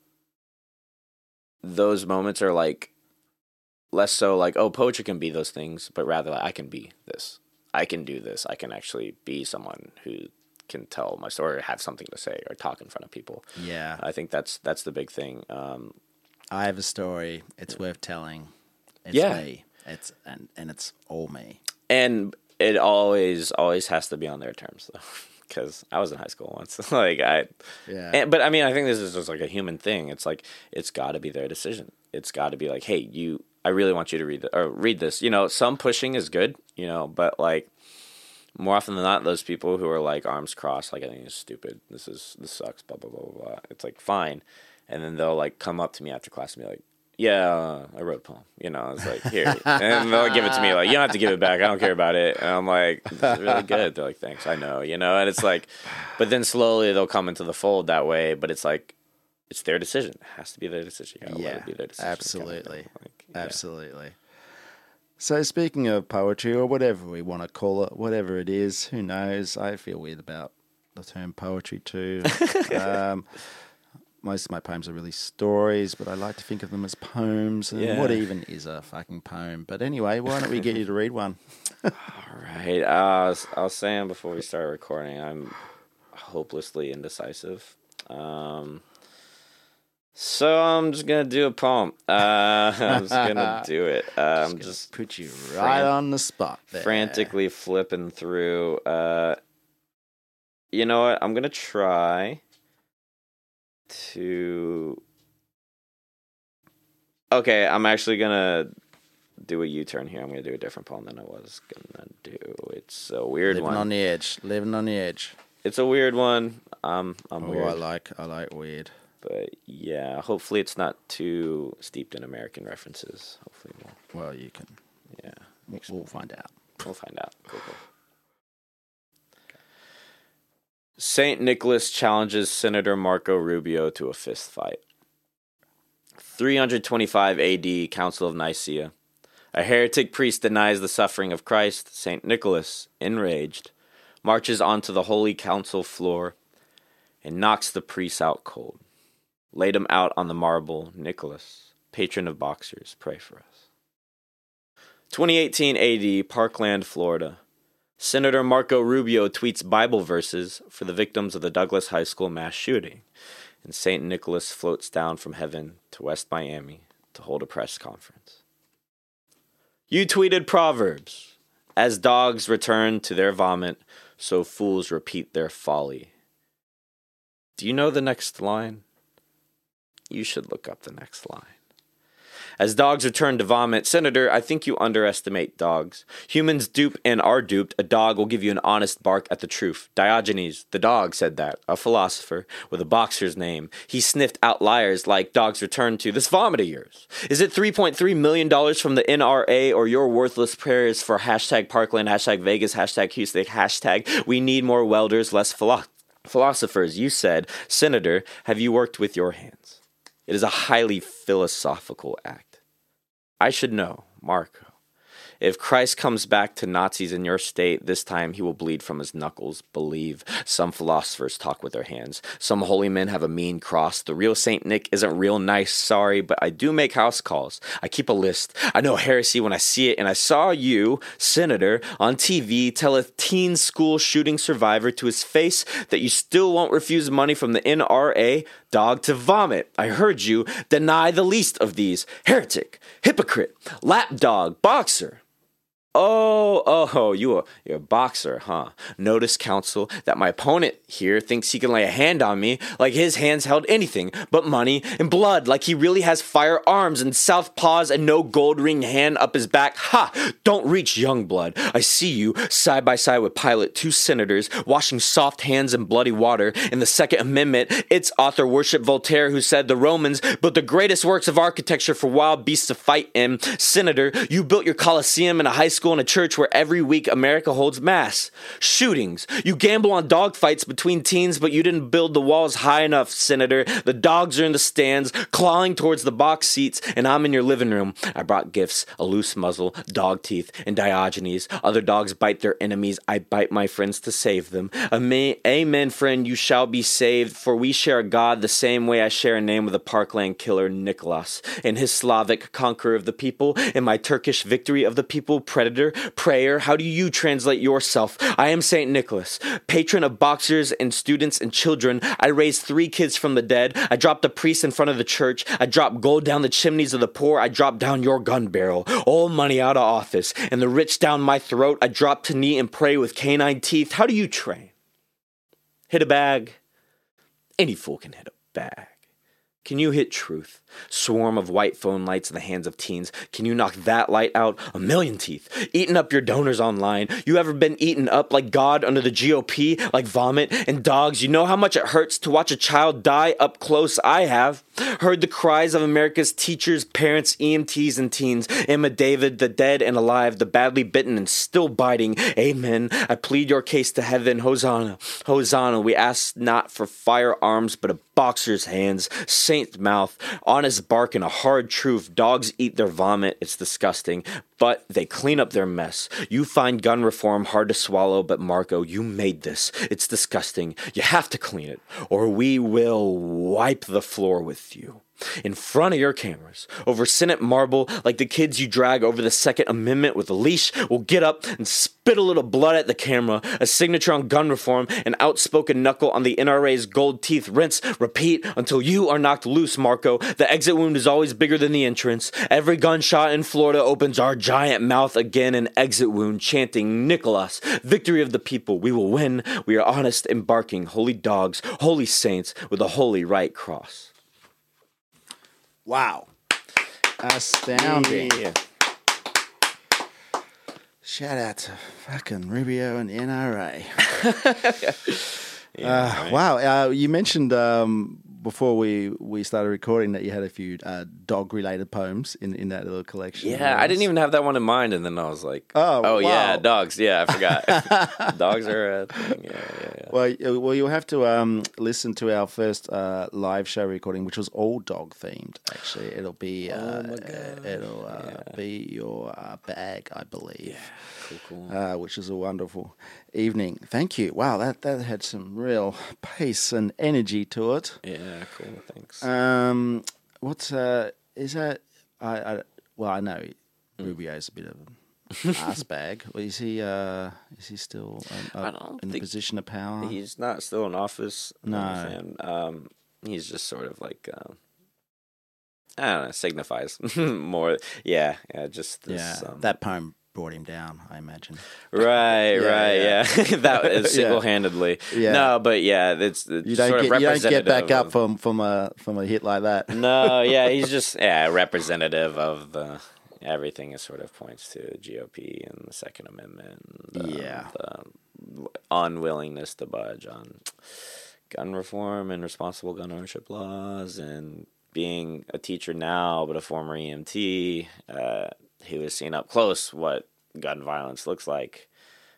those moments are like less so like, oh, poetry can be those things, but rather like, I can be this. I can do this. I can actually be someone who can tell my story or have something to say or talk in front of people. Yeah. I think that's that's the big thing. Um, I have a story. It's yeah. worth telling. It's yeah. me. It's and, and it's all me. And it always always has to be on their terms though. Because I was in high school once, like I, yeah. And, but I mean, I think this is just like a human thing. It's like it's got to be their decision. It's got to be like, hey, you, I really want you to read the, or read this. You know, some pushing is good, you know, but like more often than not, those people who are like arms crossed, like I think it's stupid. This is this sucks. Blah blah blah blah blah. It's like fine, and then they'll like come up to me after class and be like, yeah, uh, I wrote a poem. You know, it's like, here. And they'll give it to me. Like, you don't have to give it back. I don't care about it. And I'm like, this is really good. They're like, thanks. I know, you know? And it's like, but then slowly they'll come into the fold that way. But it's like, it's their decision. It has to be their decision. You gotta yeah, let it be their decision. absolutely. Kind of like, yeah. Absolutely. So speaking of poetry or whatever we want to call it, whatever it is, who knows? I feel weird about the term poetry too. um Most of my poems are really stories, but I like to think of them as poems. And yeah. what even is a fucking poem? But anyway, why don't we get you to read one? All right. Uh, I, was, I was saying before we started recording, I'm hopelessly indecisive. Um, so I'm just going to do a poem. Uh, I'm just going to do it. Uh, I'm just put you right fran- on the spot there. Frantically flipping through. Uh, you know what? I'm going to try... to okay I'm actually gonna do a U-turn here. I'm gonna do a different poem than I was gonna do. It's a weird living one living on the edge living on the edge it's a weird one. um I'm oh, weird. I like I like weird, but yeah, hopefully it's not too steeped in American references. Hopefully more. Well, you can yeah we'll, we'll find out we'll find out. Cool, cool. Saint Nicholas challenges Senator Marco Rubio to a fist fight. three twenty-five A D, Council of Nicaea. A heretic priest denies the suffering of Christ. Saint Nicholas, enraged, marches onto the holy council floor and knocks the priest out cold. Laid him out on the marble. Nicholas, patron of boxers, pray for us. twenty eighteen A D, Parkland, Florida. Senator Marco Rubio tweets Bible verses for the victims of the Douglas High School mass shooting, and Saint Nicholas floats down from heaven to West Miami to hold a press conference. You tweeted Proverbs. As dogs return to their vomit, so fools repeat their folly. Do you know the next line? You should look up the next line. As dogs return to vomit, Senator, I think you underestimate dogs. Humans dupe and are duped. A dog will give you an honest bark at the truth. Diogenes, the dog, said that, a philosopher with a boxer's name. He sniffed outliers like dogs return to this vomit of yours. Is it three point three million dollars from the N R A or your worthless prayers for hashtag Parkland, hashtag Vegas, hashtag Houston, hashtag we need more welders, less philo- philosophers? You said, Senator, have you worked with your hands? It is a highly philosophical act. I should know, Marco. If Christ comes back to Nazis in your state, this time he will bleed from his knuckles. Believe. Some philosophers talk with their hands. Some holy men have a mean cross. The real Saint Nick isn't real nice, sorry, but I do make house calls. I keep a list. I know heresy when I see it, and I saw you, Senator, on T V tell a teen school shooting survivor to his face that you still won't refuse money from the N R A, dog, to vomit. I heard you deny the least of these. Heretic, hypocrite, lapdog, boxer. Oh, oh, you a, you're a boxer, huh? Notice, counsel, that my opponent here thinks he can lay a hand on me like his hands held anything but money and blood, like he really has firearms and southpaws and no gold ring hand up his back. Ha! Don't reach, young blood. I see you side by side with Pilate, two senators, washing soft hands in bloody water. In the Second Amendment, its author worshiped Voltaire, who said the Romans built the greatest works of architecture for wild beasts to fight in. Senator, you built your Colosseum in a high school in a church where every week America holds mass. Shootings. You gamble on dogfights between teens, but you didn't build the walls high enough, Senator. The dogs are in the stands, clawing towards the box seats, and I'm in your living room. I brought gifts, a loose muzzle, dog teeth, and Diogenes. Other dogs bite their enemies. I bite my friends to save them. Amen, friend, you shall be saved, for we share a God the same way I share a name with the Parkland killer, Nicholas, and his Slavic conqueror of the people, and my Turkish victory of the people, predator, prayer. How do you translate yourself? I am Saint Nicholas, patron of boxers and students and children. I raised three kids from the dead. I dropped the priest in front of the church. I dropped gold down the chimneys of the poor. I dropped down your gun barrel. All money out of office, and the rich down my throat. I drop to knee and pray with canine teeth. How do you train? Hit a bag. Any fool can hit a bag. Can you hit truth? Swarm of white phone lights in the hands of teens. Can you knock that light out? A million teeth. Eating up your donors online. You ever been eaten up like God under the G O P? Like vomit and dogs? You know how much it hurts to watch a child die up close? I have. Heard the cries of America's teachers, parents, E M Ts, and teens. Emma David, the dead and alive, the badly bitten and still biting. Amen. I plead your case to heaven. Hosanna. Hosanna. We ask not for firearms, but a boxer's hands. Saint mouth. Honest bark and a hard truth. Dogs eat their vomit. It's disgusting. But they clean up their mess. You find gun reform hard to swallow, but Marco, you made this. It's disgusting. You have to clean it, or we will wipe the floor with you. In front of your cameras, over Senate marble, like the kids you drag over the Second Amendment with a leash, will get up and spit a little blood at the camera, a signature on gun reform, an outspoken knuckle on the N R A's gold teeth. Rinse, repeat, until you are knocked loose, Marco. The exit wound is always bigger than the entrance. Every gunshot in Florida opens our giant mouth again, an exit wound, chanting, Nicholas, victory of the people. We will win. We are honest and barking, holy dogs, holy saints, with a holy right cross. Wow. Astounding. Yeah. Shout out to fucking Rubio and the N R A. Yeah, Uh, right? Wow. Uh, you mentioned um, before we, we started recording that you had a few uh, dog related poems in, in that little collection. of Yeah, I didn't yours. even have that one in mind, and then I was like, Oh, "Oh yeah, wow. dogs." Yeah, I forgot. Dogs are a thing. Yeah, yeah, yeah. Well, you- well, you'll have to um, listen to our first uh, live show recording, which was all dog themed. Actually, it'll be uh, Oh my God. it'll uh, Yeah. be your uh, bag, I believe. Cool, cool. Uh, which is a wonderful evening. Thank you. Wow, that that had some real pace and energy to it. Yeah, cool. Thanks. Um, what's uh, is that? I, I well, I know Mm. Rubio's a bit of an ass bag. Well, is he? Uh, is he still um, I uh, don't in a think position of power? He's not still in office. or No. anything. Um, he's just sort of like, um, I don't know, signifies more. Yeah, yeah, just this. Yeah, um, that poem brought him down, I imagine. Right, Yeah, right, yeah. yeah. That is Yeah. single-handedly. Yeah. No, but yeah, it's, it's You don't sort get of you don't get back representative up of- from from a from a hit like that. No, yeah, he's just yeah representative of the everything. Is sort of points to G O P and the Second Amendment. And, um, Yeah. the unwillingness to budge on gun reform and responsible gun ownership laws, and being a teacher now, but a former E M T, uh, who has seen up close what gun violence looks like.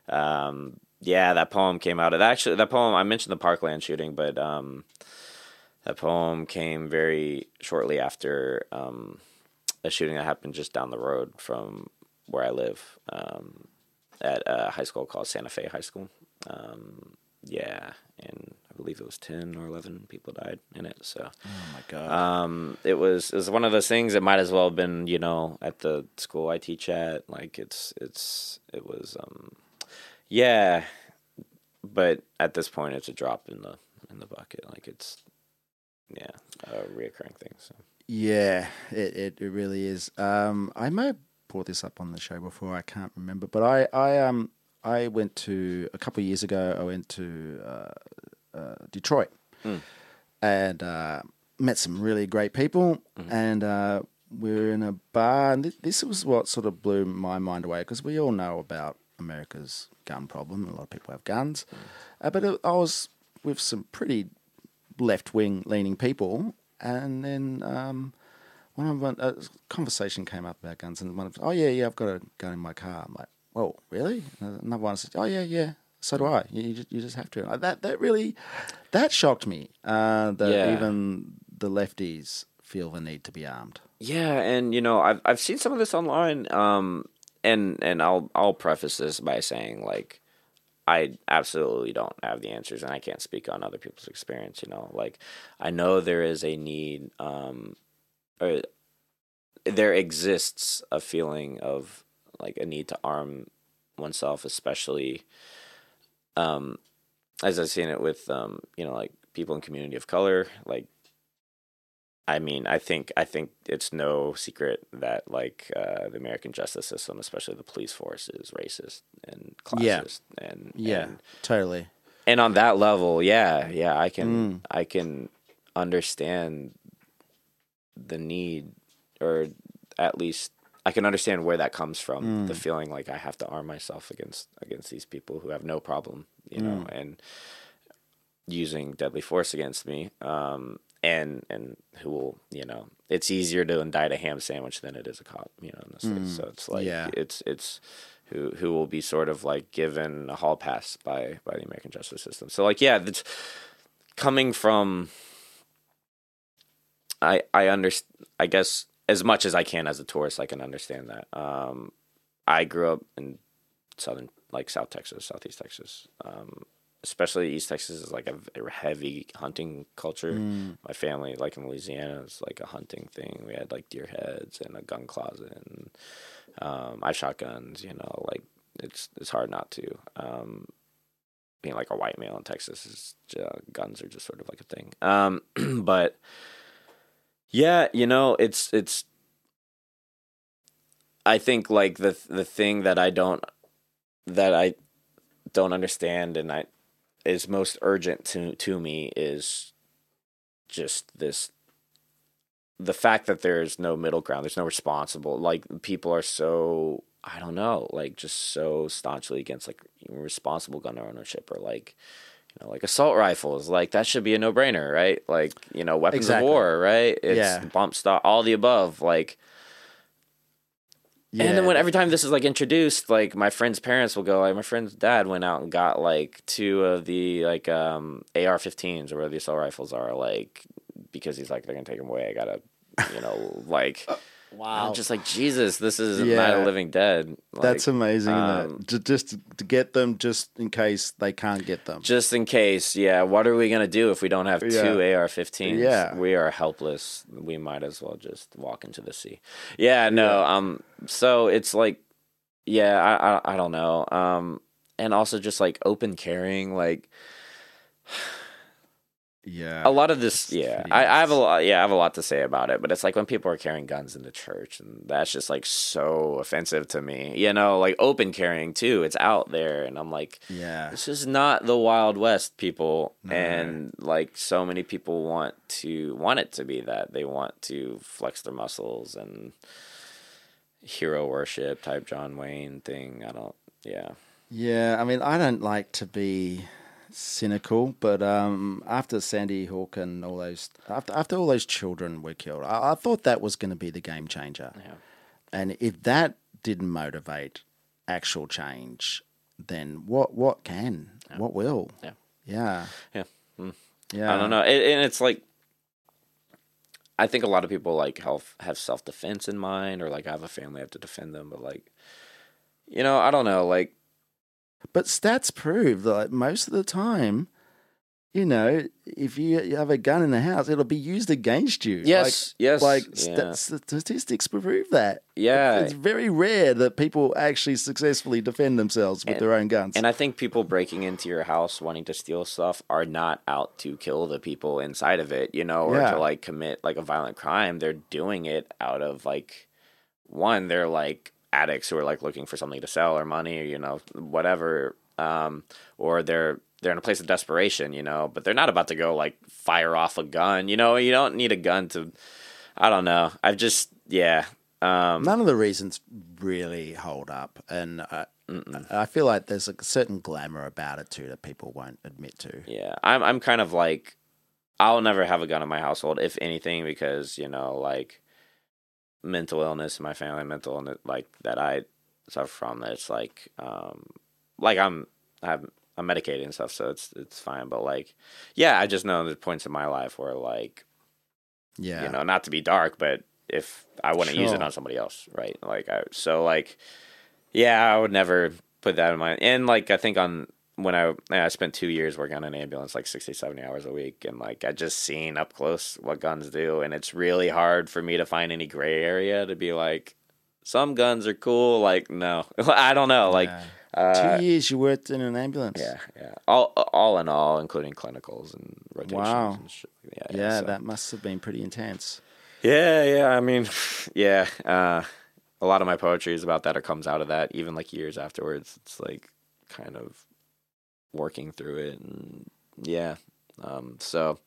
Um, yeah, that poem came out of actually that poem. I mentioned the Parkland shooting, but um, that poem came very shortly after um, a shooting that happened just down the road from where I live, um, at a high school called Santa Fe High School. Um, yeah, and I believe it was ten or eleven people died in it. So, Oh my god. um, it was it was one of those things that might as well have been, you know, at the school I teach at. Like it's it's it was, um, yeah, but at this point, it's a drop in the in the bucket. Like it's yeah, a reoccurring thing. So. Yeah, it, it, it really is. Um, I may have brought this up on the show before. I can't remember, but I I um I went to a couple of years ago. I went to uh, uh, Detroit Mm. and uh, met some really great people. Mhm. And uh, we were in a bar, and th- this was what sort of blew my mind away because we all know about America's gun problem. A lot of people have guns, uh, but it, I was with some pretty left wing leaning people, and then um, one of them, a conversation came up about guns, and one of them, oh yeah, yeah, I've got a gun in my car. I'm like, whoa, really? And another one said, oh yeah, yeah, so do I. You, you, just, you just have to. Like, that that really, that shocked me. Uh, that Yeah. even the lefties feel the need to be armed. Yeah, and you know, I've I've seen some of this online, um, and and I'll I'll preface this by saying like, I absolutely don't have the answers, and I can't speak on other people's experience. You know, like I know there is a need, um, or there exists a feeling of like a need to arm oneself, especially, um, as I've seen it with um, you know, like people in community of color, like. I mean, I think I think it's no secret that like uh, the American justice system, especially the police force, is racist and Yeah. classist, and Yeah, and, totally. and on that level, yeah, yeah, I can Mm. I can understand the need, or at least I can understand where that comes from. Mm. The feeling like I have to arm myself against against these people who have no problem, you know, Mm. and using deadly force against me. Um, and and who will, you know, it's easier to indict a ham sandwich than it is a cop, you know, in this Mm, case. So it's like yeah. it's it's who who will be sort of like given a hall pass by by the American justice system. So like yeah, that's coming from I I understand, I guess as much as I can as a tourist, I can understand that. Um, I grew up in southern, like South Texas, Southeast Texas. Um, especially East Texas is like a v- heavy hunting culture. Mm. My family, like in Louisiana, is like a hunting thing. We had like deer heads and a gun closet, and um, I shot guns. You know, like it's it's hard not to. Um, being like a white male in Texas, is uh, guns are just sort of like a thing. Um, but yeah, you know, it's it's. I think like the the thing that I don't that I don't understand, and I is most urgent to to me is just this the fact that there's no middle ground, there's no responsible, like people are so, I don't know, like just so staunchly against like responsible gun ownership, or like you know, like assault rifles, like that should be a no-brainer, right? Like, you know, weapons Exactly. of war, right? It's Yeah. bump stock, all the above, like. Yeah. And then when every time this is like introduced, like my friend's parents will go, like my friend's dad went out and got like two of the like um A R fifteens or where the assault rifles are, like because he's like they're gonna take them away. I gotta, you know, like. Wow. I'm just like, Jesus, this is Yeah. Night of the Living Dead. Like, That's amazing. um, that. J- Just to get them, just in case they can't get them. Just in case, yeah. What are we gonna do if we don't have Yeah. two A R fifteens? Yeah. We are helpless. We might as well just walk into the sea. Yeah, no. Yeah. Um. So it's like, yeah, I, I, I don't know. Um. And also just like open carrying, like Yeah. a lot of this. Yeah, I, I have a lot. Yeah, I have a lot to say about it. But it's like when people are carrying guns in the church, and that's just like so offensive to me. You know, like open carrying too. It's out there, and I'm like. Yeah. This is not the Wild West, people, No. and like so many people want to want it to be that. They want to flex their muscles and hero worship type John Wayne thing. I don't. Yeah. Yeah. I mean, I don't like to be cynical, but um, after Sandy Hook and all those, after after all those children were killed, I, I thought that was going to be the game changer. Yeah. And if that didn't motivate actual change, then what what can? Yeah. What will? Yeah. Yeah. Yeah. Mm. Yeah. I don't know. It, and it's like, I think a lot of people like have have self defense in mind, or like I have a family, I have to defend them. But like, you know, I don't know. Like, But stats prove that most of the time, you know, if you you have a gun in the house, it'll be used against you. yes, yes, Like, like yeah, st- statistics prove that. yeah. It's very rare that people actually successfully defend themselves with And- their own guns. And I think people breaking into your house wanting to steal stuff are not out to kill the people inside of it, you know, or Yeah. to like commit like a violent crime. They're doing it out of like, one, they're like addicts who are like looking for something to sell or money, or, you know, whatever. Um, or they're they're in a place of desperation, you know, but they're not about to go like fire off a gun, you know. You don't need a gun to. I don't know. I've just yeah. Um, None of the reasons really hold up, and I, I feel like there's a certain glamour about it too that people won't admit to. Yeah, I'm I'm kind of like, I'll never have a gun in my household, if anything, because, you know, like mental illness in my family, mental illness like that I suffer from. It's like, um, like I'm I'm I'm medicated and stuff, so it's it's fine. But like, yeah, I just know there's points in my life where like, Yeah, you know, not to be dark, but if I wouldn't use it Sure. on somebody else, right? Like, I, so like, yeah, I would never put that in my, and like, I think on, when I, I spent two years working on an ambulance, like sixty, seventy hours a week. And like, I just seen up close what guns do. And it's really hard for me to find any gray area to be like, some guns are cool. Like, no, I don't know. Like, Yeah. uh, two years you worked in an ambulance. yeah, yeah. All, all in all, including clinicals and rotations. Wow. And shit. Yeah, yeah, so. that must have been pretty intense. Yeah, yeah. I mean, yeah. Uh, a lot of my poetry is about that, or comes out of that. Even like years afterwards, it's like kind of working through it, and yeah. Um, so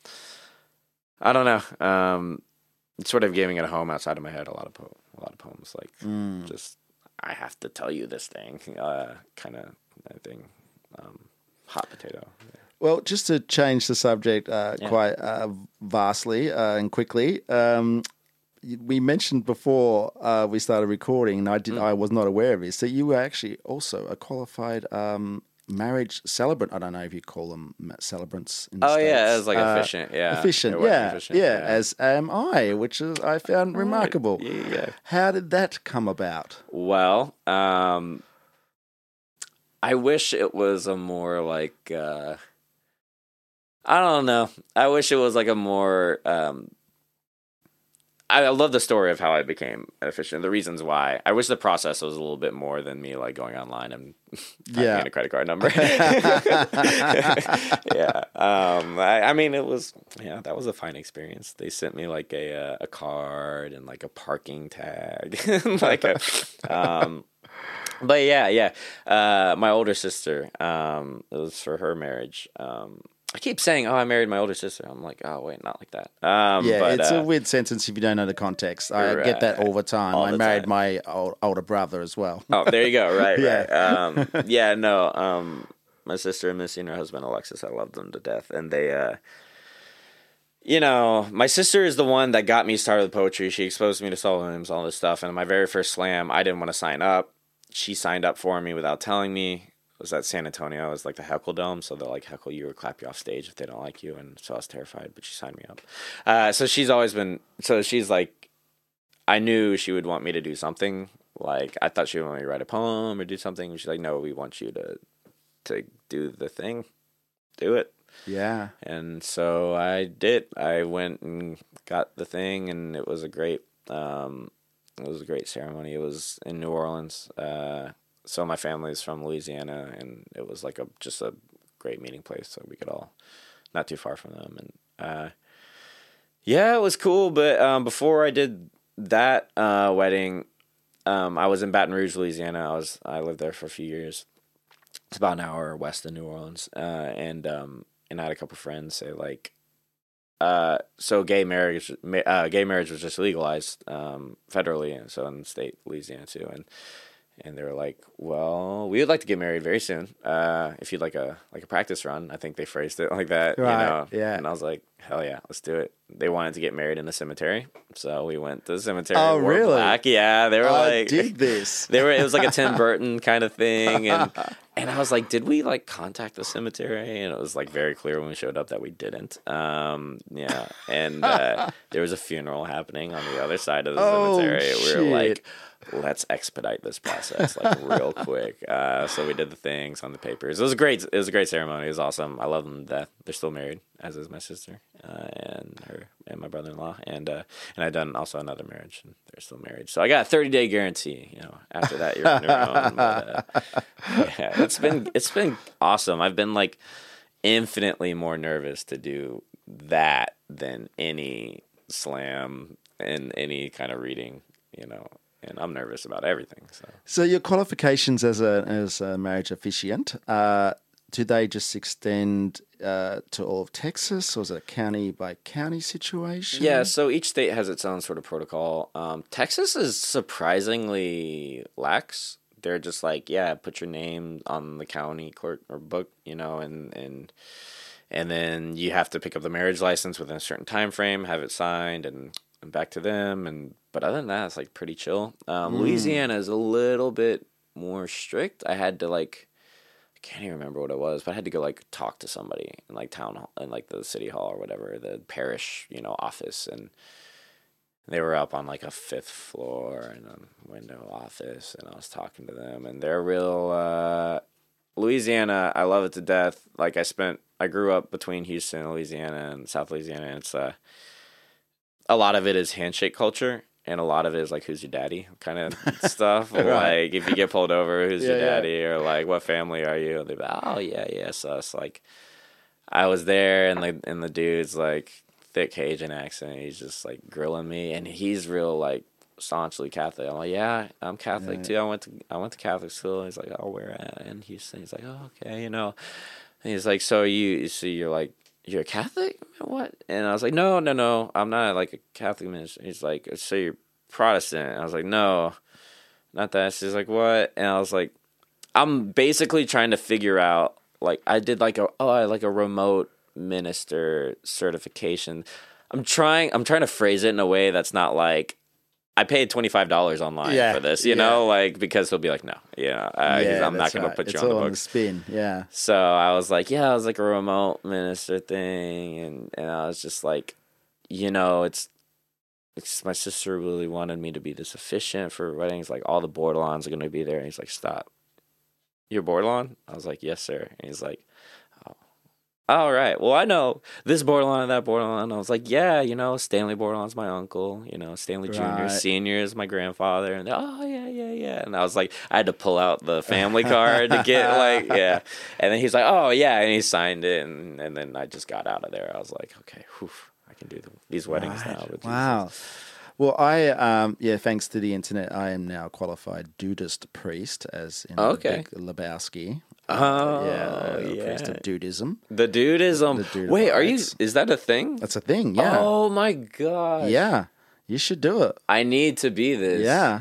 I don't know. Um, it's sort of giving it a home outside of my head. A lot of po- a lot of poems, like Mm. just I have to tell you this thing, uh, kind of thing. Um, hot potato. Yeah. Well, just to change the subject uh, Yeah. quite uh, vastly uh, and quickly, um, y- we mentioned before uh, we started recording, and I did I was not aware of this, that you were actually also a qualified um, marriage celebrant. I don't know if you call them ma- celebrants in the Oh yeah, States. as like Uh, efficient. Yeah, efficient, They're working yeah, efficient, yeah, as am I, which is I found remarkable. Yeah, yeah. How did that come about? Well, um, I wish it was a more like uh, I don't know. I wish it was like a more. Um, I, I love the story of how I became efficient. The reasons why. I wish the process was a little bit more than me like going online and typing Yeah. in a credit card number. yeah. Um. I, I mean, it was. Yeah, that was a fine experience. They sent me like a uh, a card and like a parking tag, like a. Um, But yeah, yeah. Uh, my older sister, um, it was for her marriage. Um, I keep saying, "Oh, I married my older sister." I'm like, "Oh, wait, not like that." Um, Yeah, but, it's uh, a weird sentence if you don't know the context. I get that all the time. All I the married time. my old, older brother as well. Oh, there you go. Right, Yeah. right. Um, yeah, no. Um, my sister and Missy and her husband Alexis. I love them to death, and they, uh, you know, my sister is the one that got me started with poetry. She exposed me to Saul Williams, all this stuff, and my very first slam, I didn't want to sign up. She signed up for me without telling me. It was at San Antonio. It was like the heckle dome, so they'll like heckle you or clap you off stage if they don't like you, and so I was terrified, but she signed me up. Uh, so she's always been, so she's like, I knew she would want me to do something. Like, I thought she would want me to write a poem or do something. And she's like, no, we want you to to do the thing. Do it. Yeah. And so I did. I went and got the thing, and it was a great, um, it was a great ceremony. It was in New Orleans. Uh, so my family is from Louisiana, and it was like a just a great meeting place, so we could all, not too far from them. And uh, yeah, it was cool. But um, before I did that uh, wedding, um, I was in Baton Rouge, Louisiana. I was I lived there for a few years. It's about an hour west of New Orleans, uh, and um, and I had a couple friends say like, uh, so gay marriage, uh, gay marriage was just legalized um, federally, and so in the state Louisiana too, and and they were like, well, we would like to get married very soon. Uh, if you'd like a like a practice run, I think they phrased it like that, right, you know. Yeah. And I was like, hell yeah, let's do it. They wanted to get married in the cemetery, so we went to the cemetery. Oh, wore really? Black. Yeah, they were I like, did this. They were. It was like a Tim Burton kind of thing, and and I was like, did we like contact the cemetery? And it was like very clear when we showed up that we didn't. Um, yeah, and uh, there was a funeral happening on the other side of the Oh, cemetery. We shit. were like, let's expedite this process like real quick. Uh, so we did the things on the papers. It was a great. It was a great ceremony. It was awesome. I love them to death. They're still married, as is my sister uh, and her and my brother-in-law. And uh, and I've done also another marriage, and they're still married. So I got a thirty day guarantee. You know, after that you're on your own. But, uh, yeah, it's been it's been awesome. I've been like infinitely more nervous to do that than any slam and any kind of reading. You know. And I'm nervous about everything. So, So your qualifications as a as a marriage officiant, uh, do they just extend uh, to all of Texas, or is it a county by county situation? yeah, so each state has its own sort of protocol. Um, Texas is surprisingly lax. They're just like, yeah, put your name on the county court or book, you know, and and and then you have to pick up the marriage license within a certain time frame, have it signed, and, and back to them. And but other than that, it's like pretty chill. Um, mm. Louisiana is a little bit more strict. I had to like, I can't even remember what it was, but I had to go like talk to somebody in like town hall, in like the city hall or whatever, the parish, you know, office, and they were up on like a fifth floor in a window office, and I was talking to them, and they're real. Uh, Louisiana, I love it to death. Like I spent, I grew up between Houston, Louisiana, and South Louisiana, and it's uh, a lot of it is handshake culture. And a lot of it is like, who's your daddy kind of stuff. Right. Like, if you get pulled over, who's yeah, your daddy? Yeah. Or like, what family are you? And they're like, oh, yeah, yeah, sus. Like, I was there, and the, and the dude's like, thick Cajun accent. He's just like grilling me. And he's real, like, staunchly Catholic. I'm like, yeah, I'm Catholic yeah. too. I went to I went to Catholic school. He's like, oh, where at? In Houston. He's like, oh, okay, you know. And he's like, so you, so you're like, you're a Catholic? What? And I was like, no, no, no, I'm not like a Catholic minister. He's like, so you're Protestant? And I was like, no, not that. She's like, what? And I was like, I'm basically trying to figure out, like, I did like a, oh, I like a remote minister certification. I'm trying, I'm trying to phrase it in a way that's not like, I paid twenty-five dollars online yeah, for this, you yeah. know, like, because he'll be like, no, you know, uh, yeah, I'm not going right. to put it's you on the books. books. It's all on the spin, yeah. So I was like, yeah, I was like a remote minister thing. And, and I was just like, you know, it's, it's my sister really wanted me to be this efficient for weddings. Like, all the bordelons are going to be there. And he's like, stop. You're bordelon? I was like, yes, sir. And he's like, oh. All right. Well, I know this bordelon and that bordelon. I was like, yeah, you know, Stanley Bordelon's my uncle. You know, Stanley right. Junior Senior is my grandfather. And oh, yeah, yeah, yeah. And I was like, I had to pull out the family card to get like, yeah. And then he's like, oh, yeah. And he signed it. And, and then I just got out of there. I was like, okay, whew, I can do the, these weddings right. now. With wow. Jesus. Well, I, um, yeah, thanks to the internet, I am now a qualified Dudist priest, as in okay. Big Lebowski. Oh, uh, yeah, yeah. Priest of Dudism. The Dudism. The Dude Wait, are you, is that a thing? That's a thing, yeah. Oh, my God. Yeah, you should do it. I need to be this. Yeah.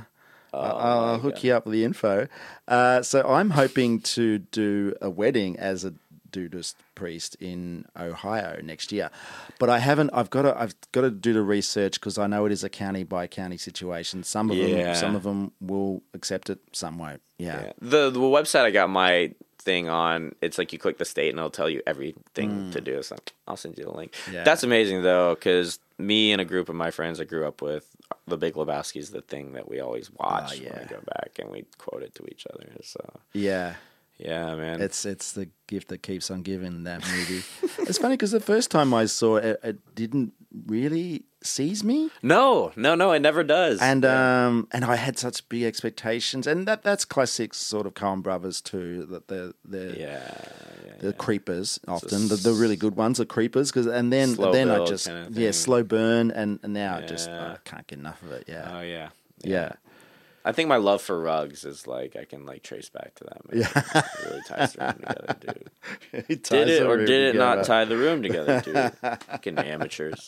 Oh, I'll, I'll my hook God. you up with the info. Uh, so I'm hoping to do a wedding as a Dudeist priest in Ohio next year, but I haven't. I've got to. I've got to do the research because I know it is a county by county situation. Some of them, Yeah. some of them will accept it, some won't. Yeah. Yeah. The the website I got my thing on, it's like you click the state and it'll tell you everything to do. So I'll send you the link. Yeah. That's amazing though, because me and a group of my friends I grew up with, The Big Lebowski is the thing that we always watch Oh, yeah. when we go back, and we quote it to each other. So Yeah. yeah, man. It's it's the gift that keeps on giving, that movie. It's funny because the first time I saw it, it didn't really seize me. no, no, no, it never does. And Yeah. um and I had such big expectations, and that that's classic sort of Coen Brothers too. That they're they're yeah, yeah, the yeah. creepers a often the, the really good ones are creepers because and then Slow then I build just kinda yeah thing. slow burn and, and now I just Yeah. I can't get enough of it. Yeah, Oh yeah. yeah, I think my love for rugs is like I can like trace back to that. Man. yeah. It really ties the room together, dude. It Did ties it the or room did it not together. tie the room together, dude? Fucking amateurs.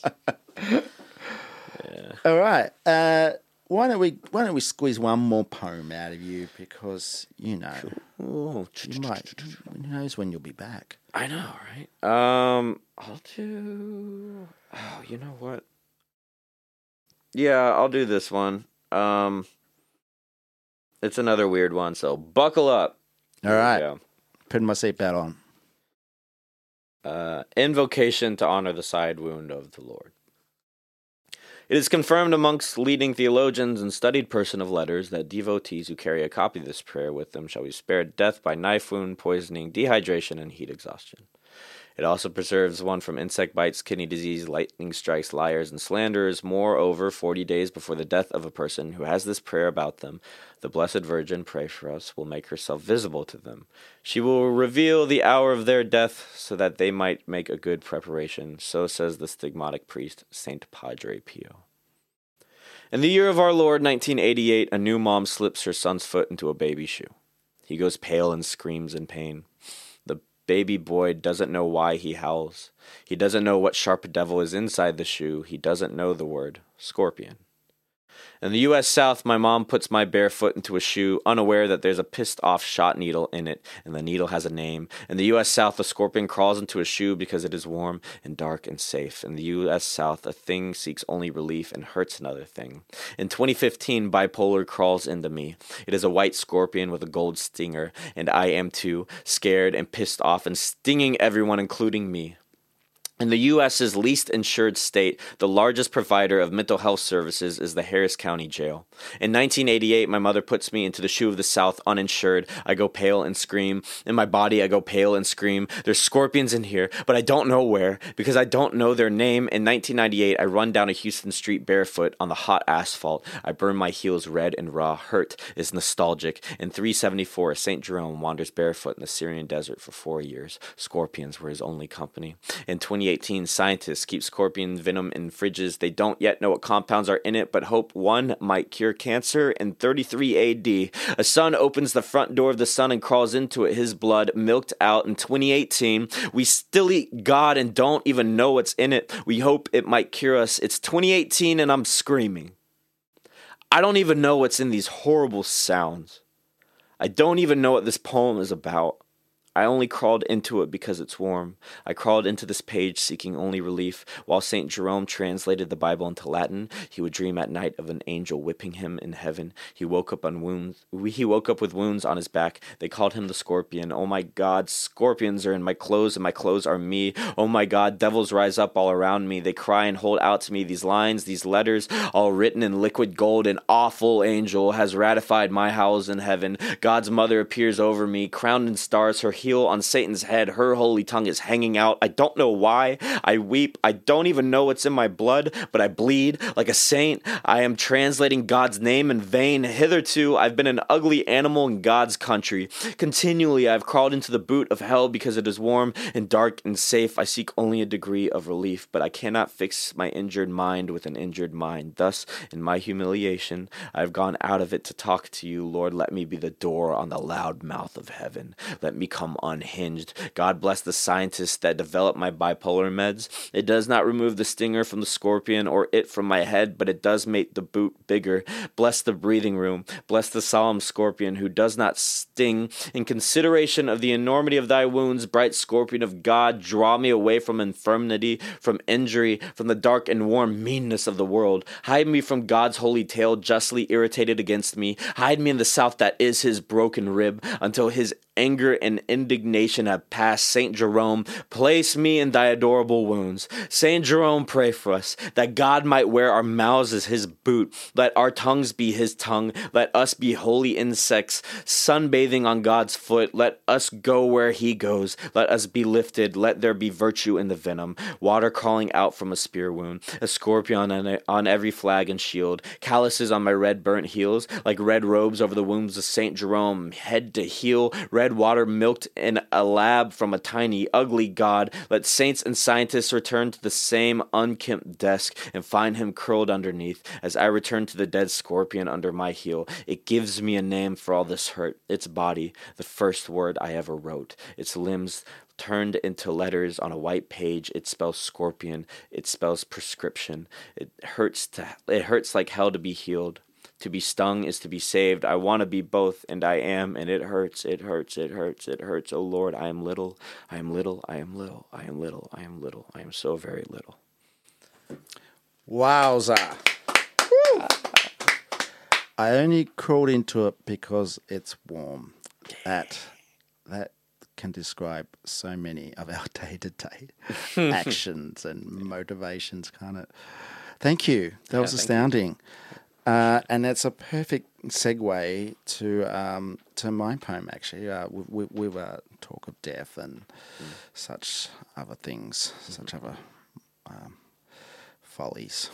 All right. Uh, why don't we why don't we squeeze one more poem out of you because you know Ooh, you might who knows when you'll be back. I know, right? Um, I'll do. Oh, you know what? Yeah, I'll do this one. Um, it's another weird one, so buckle up. All Here we right. go. Putting my seatbelt on. Uh, invocation to honor the side wound of the Lord. It is confirmed amongst leading theologians and studied person of letters that devotees who carry a copy of this prayer with them shall be spared death by knife wound, poisoning, dehydration, and heat exhaustion. It also preserves one from insect bites, kidney disease, lightning strikes, liars, and slanderers. Moreover, forty days before the death of a person who has this prayer about them, the Blessed Virgin, pray for us, will make herself visible to them. She will reveal the hour of their death so that they might make a good preparation. So says the stigmatic priest, Saint Padre Pio. In the year of our Lord, nineteen eighty-eight, a new mom slips her son's foot into a baby shoe. He goes pale and screams in pain. The baby boy doesn't know why he howls. He doesn't know what sharp devil is inside the shoe. He doesn't know the word scorpion. In the U S South, my mom puts my bare foot into a shoe, unaware that there's a pissed-off shot needle in it, and the needle has a name. In the U S South, a scorpion crawls into a shoe because it is warm and dark and safe. In the U S South, a thing seeks only relief and hurts another thing. In twenty fifteen, bipolar crawls into me. It is a white scorpion with a gold stinger, and I am too, scared and pissed off and stinging everyone, including me. In the U S's least insured state, the largest provider of mental health services is the Harris County Jail. In nineteen eighty-eight, my mother puts me into the shoe of the South uninsured. I go pale and scream. In my body, I go pale and scream. There's scorpions in here, but I don't know where because I don't know their name. In nineteen ninety-eight, I run down a Houston street barefoot on the hot asphalt. I burn my heels red and raw. Hurt is nostalgic. In three seventy-four, Saint Jerome wanders barefoot in the Syrian desert for four years. Scorpions were his only company. In twenty eighteen, scientists keep scorpion venom in fridges. They don't yet know what compounds are in it, but hope one might cure cancer. In thirty-three A D, a son opens the front door of the sun and crawls into it, his blood milked out. In twenty eighteen, we still eat God and don't even know what's in it. We hope it might cure us. It's twenty eighteen and I'm screaming. I don't even know what's in these horrible sounds. I don't even know what this poem is about. I only crawled into it because it's warm. I crawled into this page seeking only relief. While Saint Jerome translated the Bible into Latin, he would dream at night of an angel whipping him in heaven. He woke up on wounds. He woke up with wounds on his back. They called him the scorpion. Oh my God, scorpions are in my clothes and my clothes are me. Oh my God, devils rise up all around me. They cry and hold out to me these lines, these letters, all written in liquid gold. An awful angel has ratified my howls in heaven. God's mother appears over me, crowned in stars, her heel on Satan's head. Her holy tongue is hanging out. I don't know why. I weep. I don't even know what's in my blood, but I bleed like a saint. I am translating God's name in vain. Hitherto, I've been an ugly animal in God's country. Continually, I've crawled into the boot of hell because it is warm and dark and safe. I seek only a degree of relief, but I cannot fix my injured mind with an injured mind. Thus, in my humiliation, I have gone out of it to talk to you. Lord, let me be the door on the loud mouth of heaven. Let me come realm unhinged. God bless the scientists that developed my bipolar meds. It does not remove the stinger from the scorpion or it from my head, but it does make the boot bigger. Bless the breathing room. Bless the solemn scorpion who does not sting. In consideration of the enormity of thy wounds, bright scorpion of God, draw me away from infirmity, from injury, from the dark and warm meanness of the world. Hide me from God's holy tail, justly irritated against me. Hide me in the south that is his broken rib, until his anger and indignation have passed. Saint Jerome, place me in thy adorable wounds. Saint Jerome, pray for us, that God might wear our mouths as his boot. Let our tongues be his tongue. Let us be holy insects, sunbathing on God's foot. Let us go where he goes. Let us be lifted. Let there be virtue in the venom. Water crawling out from a spear wound. A scorpion on, a, on every flag and shield. Calluses on my red burnt heels, like red robes over the wounds of Saint Jerome. Head to heel, red water milked in a lab from a tiny, ugly god. Let saints and scientists return to the same unkempt desk and find him curled underneath. As I return to the dead scorpion under my heel, it gives me a name for all this hurt. Its body, the first word I ever wrote. Its limbs turned into letters on a white page. It spells scorpion. It spells prescription. It hurts to, it hurts like hell to be healed. To be stung is to be saved. I want to be both, and I am, and it hurts, it hurts, it hurts, it hurts. Oh Lord, I am little, I am little, I am little, I am little, I am little, I am so very little. Wowza. I only crawled into it because it's warm. That, that can describe so many of our day-to-day actions and motivations, can't it? Thank you. That yeah, was astounding. Uh, and that's a perfect segue to um, to my poem, actually. Uh, we, we, we were talk of death and mm. such other things, mm-hmm. such other um, follies.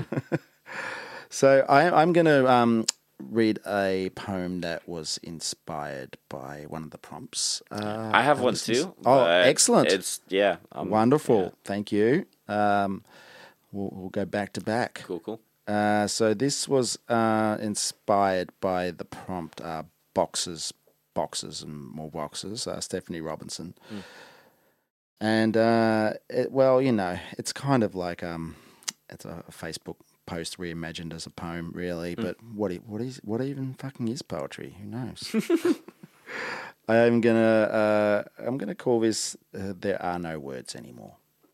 So I, I'm going to um, read a poem that was inspired by one of the prompts. Uh, I have one too. Oh, excellent. It's, yeah. Um, Wonderful. Yeah. Thank you. Um, we'll, we'll go back to back. Cool, cool. Uh, so this was uh, inspired by the prompt uh, boxes, boxes and more boxes, uh, Stephanie Robinson. Mm. And, uh, it, well, you know, it's kind of like um, it's a Facebook post reimagined as a poem, really. Mm. But what what is what even fucking is poetry? Who knows? I'm gonna uh, I'm gonna call this uh, "There Are No Words Anymore."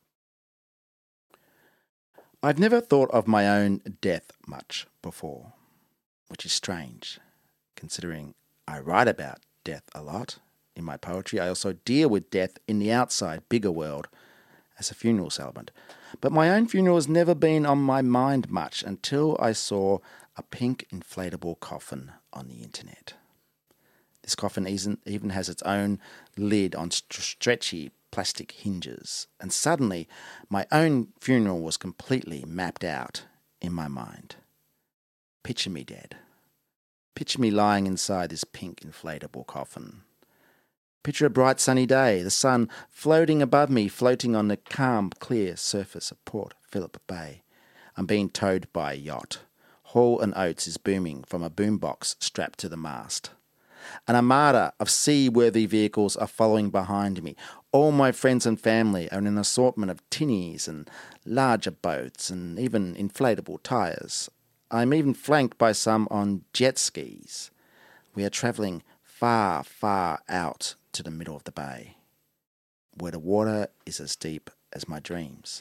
I've never thought of my own death much before, which is strange, considering I write about death a lot in my poetry. I also deal with death in the outside, bigger world, as a funeral celebrant. But my own funeral has never been on my mind much until I saw a pink inflatable coffin on the internet. This coffin even has its own lid on stretchy plastic hinges, and suddenly my own funeral was completely mapped out in my mind. Picture me dead. Picture me lying inside this pink inflatable coffin. Picture a bright sunny day, the sun floating above me, floating on the calm, clear surface of Port Phillip Bay. I'm being towed by a yacht. Hall and Oates is booming from a boombox strapped to the mast. An armada of seaworthy vehicles are following behind me. All my friends and family are in an assortment of tinnies and larger boats and even inflatable tyres. I'm even flanked by some on jet skis. We are travelling far, far out to the middle of the bay, where the water is as deep as my dreams.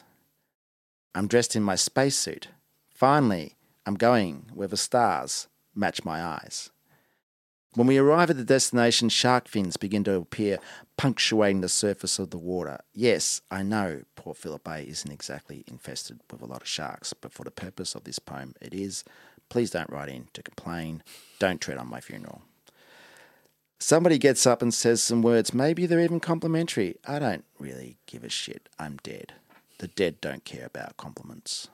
I'm dressed in my spacesuit. Finally, I'm going where the stars match my eyes. When we arrive at the destination, shark fins begin to appear, punctuating the surface of the water. Yes, I know Port Phillip Bay isn't exactly infested with a lot of sharks, but for the purpose of this poem, it is. Please don't write in to complain. Don't tread on my funeral. Somebody gets up and says some words. Maybe they're even complimentary. I don't really give a shit. I'm dead. The dead don't care about compliments.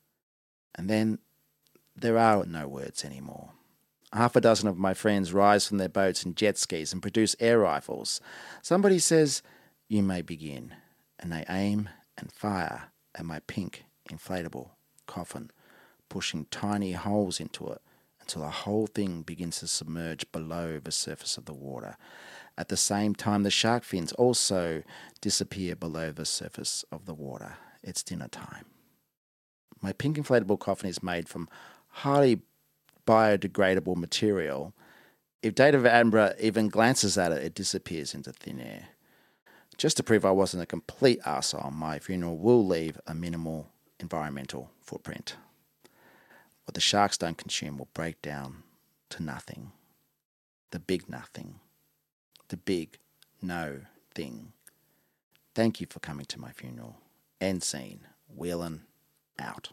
And then there are no words anymore. Half a dozen of my friends rise from their boats and jet skis and produce air rifles. Somebody says, "You may begin," and they aim and fire at my pink inflatable coffin, pushing tiny holes into it until the whole thing begins to submerge below the surface of the water. At the same time, the shark fins also disappear below the surface of the water. It's dinner time. My pink inflatable coffin is made from highly biodegradable material. If David Attenborough even glances at it, it disappears into thin air. Just to prove I wasn't a complete arsehole, my funeral will leave a minimal environmental footprint. What the sharks don't consume will break down to nothing. The big nothing. The big no thing. Thank you for coming to my funeral. End scene. Wheeling out.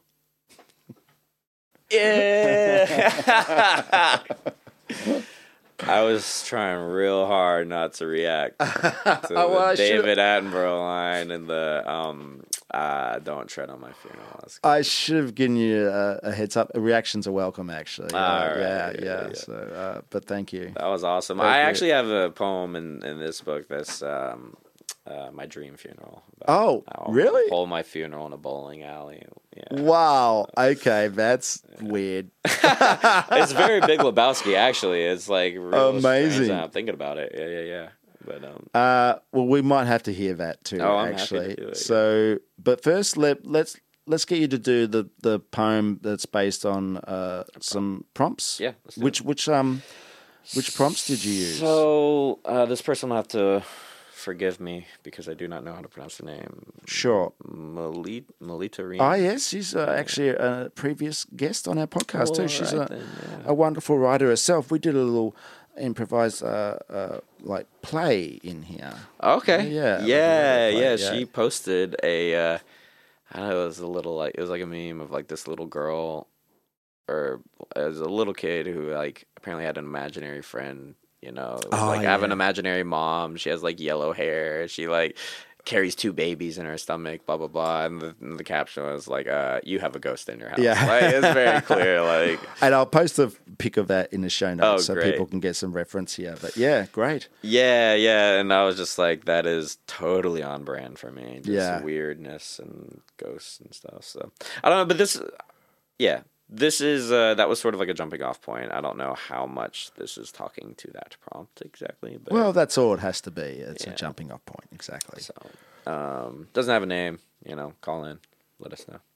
Yeah. I was trying real hard not to react to the Oh, well, David Attenborough line and the um, uh, "Don't tread on my funeral." I should have given you a, a heads up. Reactions are welcome, actually. Uh, All right, yeah, yeah, yeah. yeah. So, uh, but thank you. That was awesome. Very I good. actually have a poem in, in this book that's um, uh, my dream funeral. Oh, I'll really? Hold my funeral in a bowling alley. Yeah. Wow. Okay, that's weird. It's very Big Lebowski, actually. It's like real Amazing. strange now I'm thinking about it. Yeah, yeah, yeah. But um, Uh, well, we might have to hear that too. Oh, I'm happy to actually. do it, yeah. So, but first, let let's let's get you to do the, the poem that's based on uh, some prompts. Yeah, let's do Which which um which prompts did you use? So uh, this person will have to forgive me because I do not know how to pronounce the name. Sure. Malit Melita Ream. Oh yes, she's uh, actually a previous guest on our podcast Oh, too. She's alright a, then, yeah. a wonderful writer herself. We did a little improvised uh, uh, like play in here. Okay. Yeah, Yeah. like a Yeah. little Yeah. play, yeah. She posted a. Uh, I don't know. It was a little like it was like a meme of like this little girl, or as a little kid who like apparently had an imaginary friend. You know, Oh, like I have an yeah. imaginary mom. She has like yellow hair. She like carries two babies in her stomach. Blah blah blah. And the, and the caption was like, uh, "You have a ghost in your house." Yeah. Like it's very clear. Like, And I'll post a pic of that in the show notes Oh, so great. people can get some reference here. But yeah, great. yeah, yeah. And I was just like, that is totally on brand for me. Just Yeah. weirdness and ghosts and stuff. So I don't know, but this, yeah. This is uh, that was sort of like a jumping off point. I don't know how much this is talking to that prompt exactly, but Well, that's all it has to be. It's Yeah. a jumping off point. Exactly. so um, doesn't have a name. You know, call in, let us know.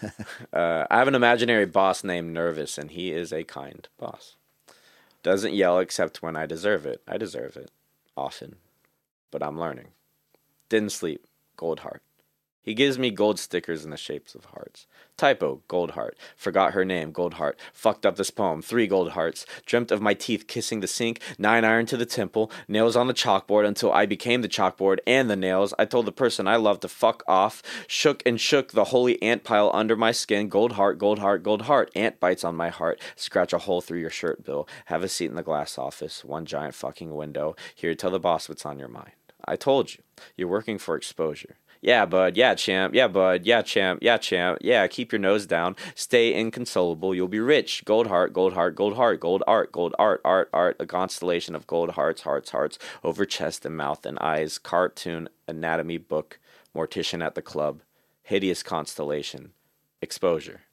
uh, I have an imaginary boss named Nervous, and he is a kind boss. Doesn't yell except when I deserve it. I deserve it often, but I'm learning. Didn't sleep. Gold heart. He gives me gold stickers in the shapes of hearts. Typo, gold heart. Forgot her name, gold heart. Fucked up this poem, three gold hearts. Dreamt of my teeth kissing the sink, nine iron to the temple, nails on the chalkboard until I became the chalkboard and the nails. I told the person I loved to fuck off. Shook and shook the holy ant pile under my skin. Gold heart, gold heart, gold heart. Ant bites on my heart. Scratch a hole through your shirt, Bill. Have a seat in the glass office. One giant fucking window. Here, tell the boss what's on your mind. I told you. You're working for exposure. Yeah, bud. Yeah, champ. Yeah, bud. Yeah, champ. Yeah, champ. Yeah, keep your nose down. Stay inconsolable. You'll be rich. Gold heart, gold heart, gold heart, gold art, gold art, art, art. A constellation of gold hearts, hearts, hearts. Over chest and mouth and eyes. Cartoon, anatomy book. Mortician at the club. Hideous constellation. Exposure.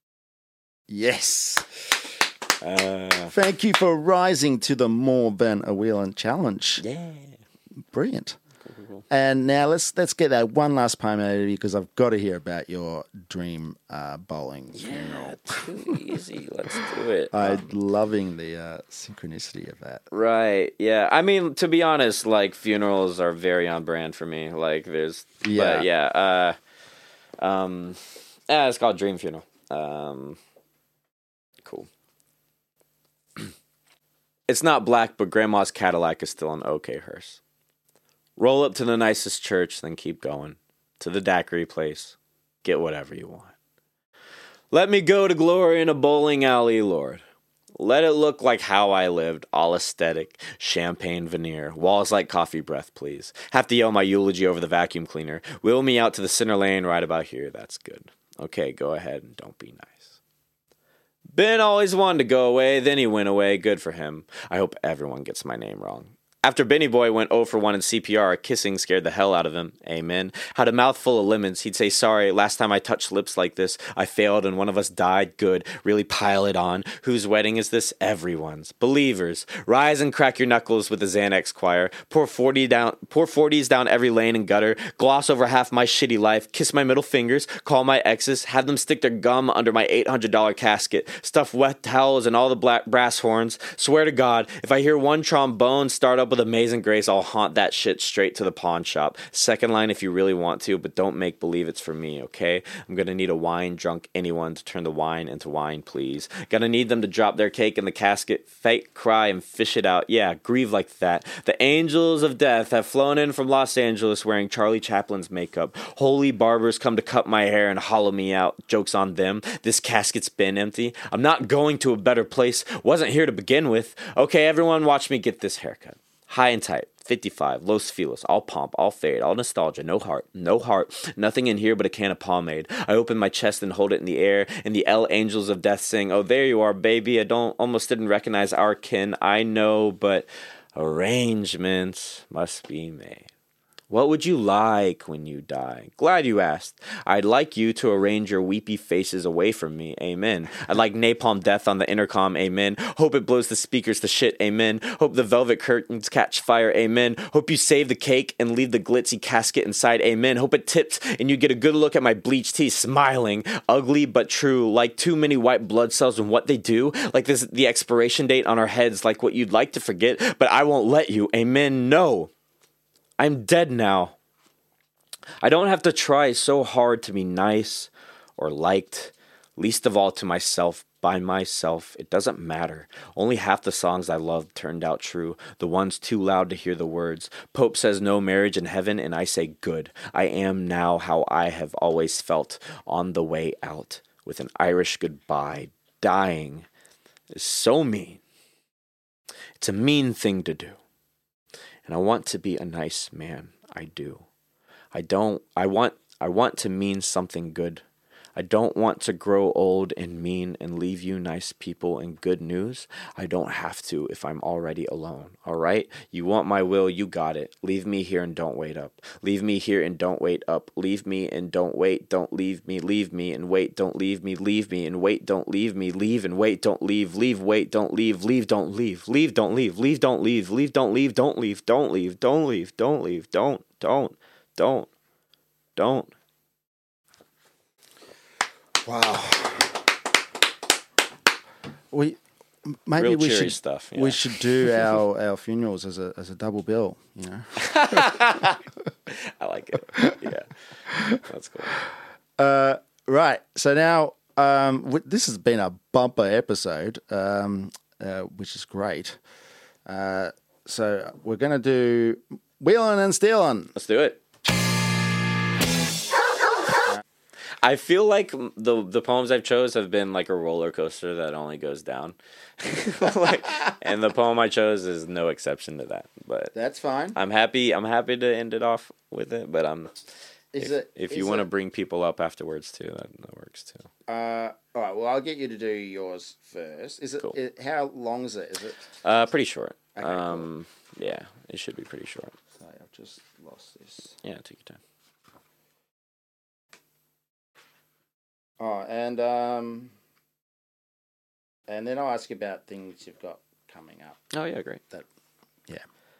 Yes. Uh, Thank you for rising to the more than a wheeling challenge. yeah. Brilliant. And now let's let's get that one last poem out of you because I've got to hear about your dream uh, bowling funeral. Yeah, too easy. Let's do it. I'm loving the uh, synchronicity of that. Right. Yeah. I mean, to be honest, like funerals are very on brand for me. Like there's Yeah. but yeah, uh um yeah, it's called Dream Funeral. Um cool. It's not black, but grandma's Cadillac is still an okay hearse. Roll up to the nicest church, then keep going. To the daiquiri place. Get whatever you want. Let me go to glory in a bowling alley, Lord. Let it look like how I lived, all aesthetic, champagne veneer, walls like coffee breath, please. Have to yell my eulogy over the vacuum cleaner. Wheel me out to the center lane right about here, that's good. Okay, go ahead and don't be nice. Ben always wanted to go away, then he went away, good for him. I hope everyone gets my name wrong. After Benny Boy went oh for one in C P R, kissing scared the hell out of him. Amen. Had a mouthful of lemons. He'd say, sorry, last time I touched lips like this, I failed and one of us died. Good. Really pile it on. Whose wedding is this? Everyone's. Believers. Rise and crack your knuckles with the Xanax choir. Pour forty down, pour forties down every lane and gutter. Gloss over half my shitty life. Kiss my middle fingers. Call my exes. Have them stick their gum under my eight hundred dollars casket. Stuff wet towels and all the black brass horns. Swear to God, if I hear one trombone start up with Amazing Grace, I'll haunt that shit straight to the pawn shop. Second line if you really want to, but don't make believe it's for me, okay? I'm gonna need a wine drunk anyone to turn the wine into wine, please. Gonna need them to drop their cake in the casket, fake cry and fish it out. Yeah, grieve like that. The angels of death have flown in from Los Angeles wearing Charlie Chaplin's makeup. Holy barbers come to cut my hair and hollow me out. Joke's on them. This casket's been empty. I'm not going to a better place. Wasn't here to begin with. Okay, everyone, watch me get this haircut. High and tight, fifty-five, Los Feliz, all pomp, all fade, all nostalgia, no heart, no heart, nothing in here but a can of pomade. I open my chest and hold it in the air, and the L Angels of Death sing, oh, there you are, baby, I don't, almost didn't recognize our kin, I know, but arrangements must be made. What would you like when you die? Glad you asked. I'd like you to arrange your weepy faces away from me. Amen. I'd like napalm death on the intercom. Amen. Hope it blows the speakers to shit. Amen. Hope the velvet curtains catch fire. Amen. Hope you save the cake and leave the glitzy casket inside. Amen. Hope it tips and you get a good look at my bleached teeth smiling. Ugly but true. Like too many white blood cells and what they do. Like this, the expiration date on our heads. Like what you'd like to forget. But I won't let you. Amen. No. I'm dead now. I don't have to try so hard to be nice or liked, least of all to myself, by myself. It doesn't matter. Only half the songs I loved turned out true, the ones too loud to hear the words. Pope says no marriage in heaven, and I say good. I am now how I have always felt, on the way out, with an Irish goodbye. Dying is so mean. It's a mean thing to do. And I want to be a nice man. I do. I don't, I want, I want to mean something good. I don't want to grow old and mean and leave you nice people and good news. I don't have to if I'm already alone. All right? You want my will, you got it. Leave me here and don't wait up. Leave me here and don't wait up. Leave me and don't wait. Don't leave me. Leave me and wait. Don't leave me. Leave me and wait. Don't leave me. Leave and wait. Don't leave. Leave, wait. Don't leave. Leave, don't leave. Leave, don't leave. Leave, don't leave. Leave, don't leave. Don't leave. Don't leave. Don't leave. Don't leave. Don't, don't, don't, don't. Wow. We maybe Real we cheery should stuff. Yeah. we should do our, our funerals as a as a double bill. You know. I like it. Yeah, that's cool. Uh, right. So now um, w- this has been a bumper episode, um, uh, which is great. Uh, so we're gonna do wheeling and stealing. Let's do it. I feel like the the poems I've chose have been like a roller coaster that only goes down, like, and the poem I chose is no exception to that. But That's fine. I'm happy. I'm happy to end it off with it. But I'm Is if, it if is you want to it- bring people up afterwards too, that, that works too. Uh, all right. Well, I'll get you to do yours first. Is it? Cool. it how long is it? Is it? Uh, pretty short. Okay, cool. um, yeah, it should be pretty short. Sorry, I've just lost this. Yeah, take your time. Oh, and um, and then I'll ask you about things you've got coming up. Oh yeah, great. That, yeah.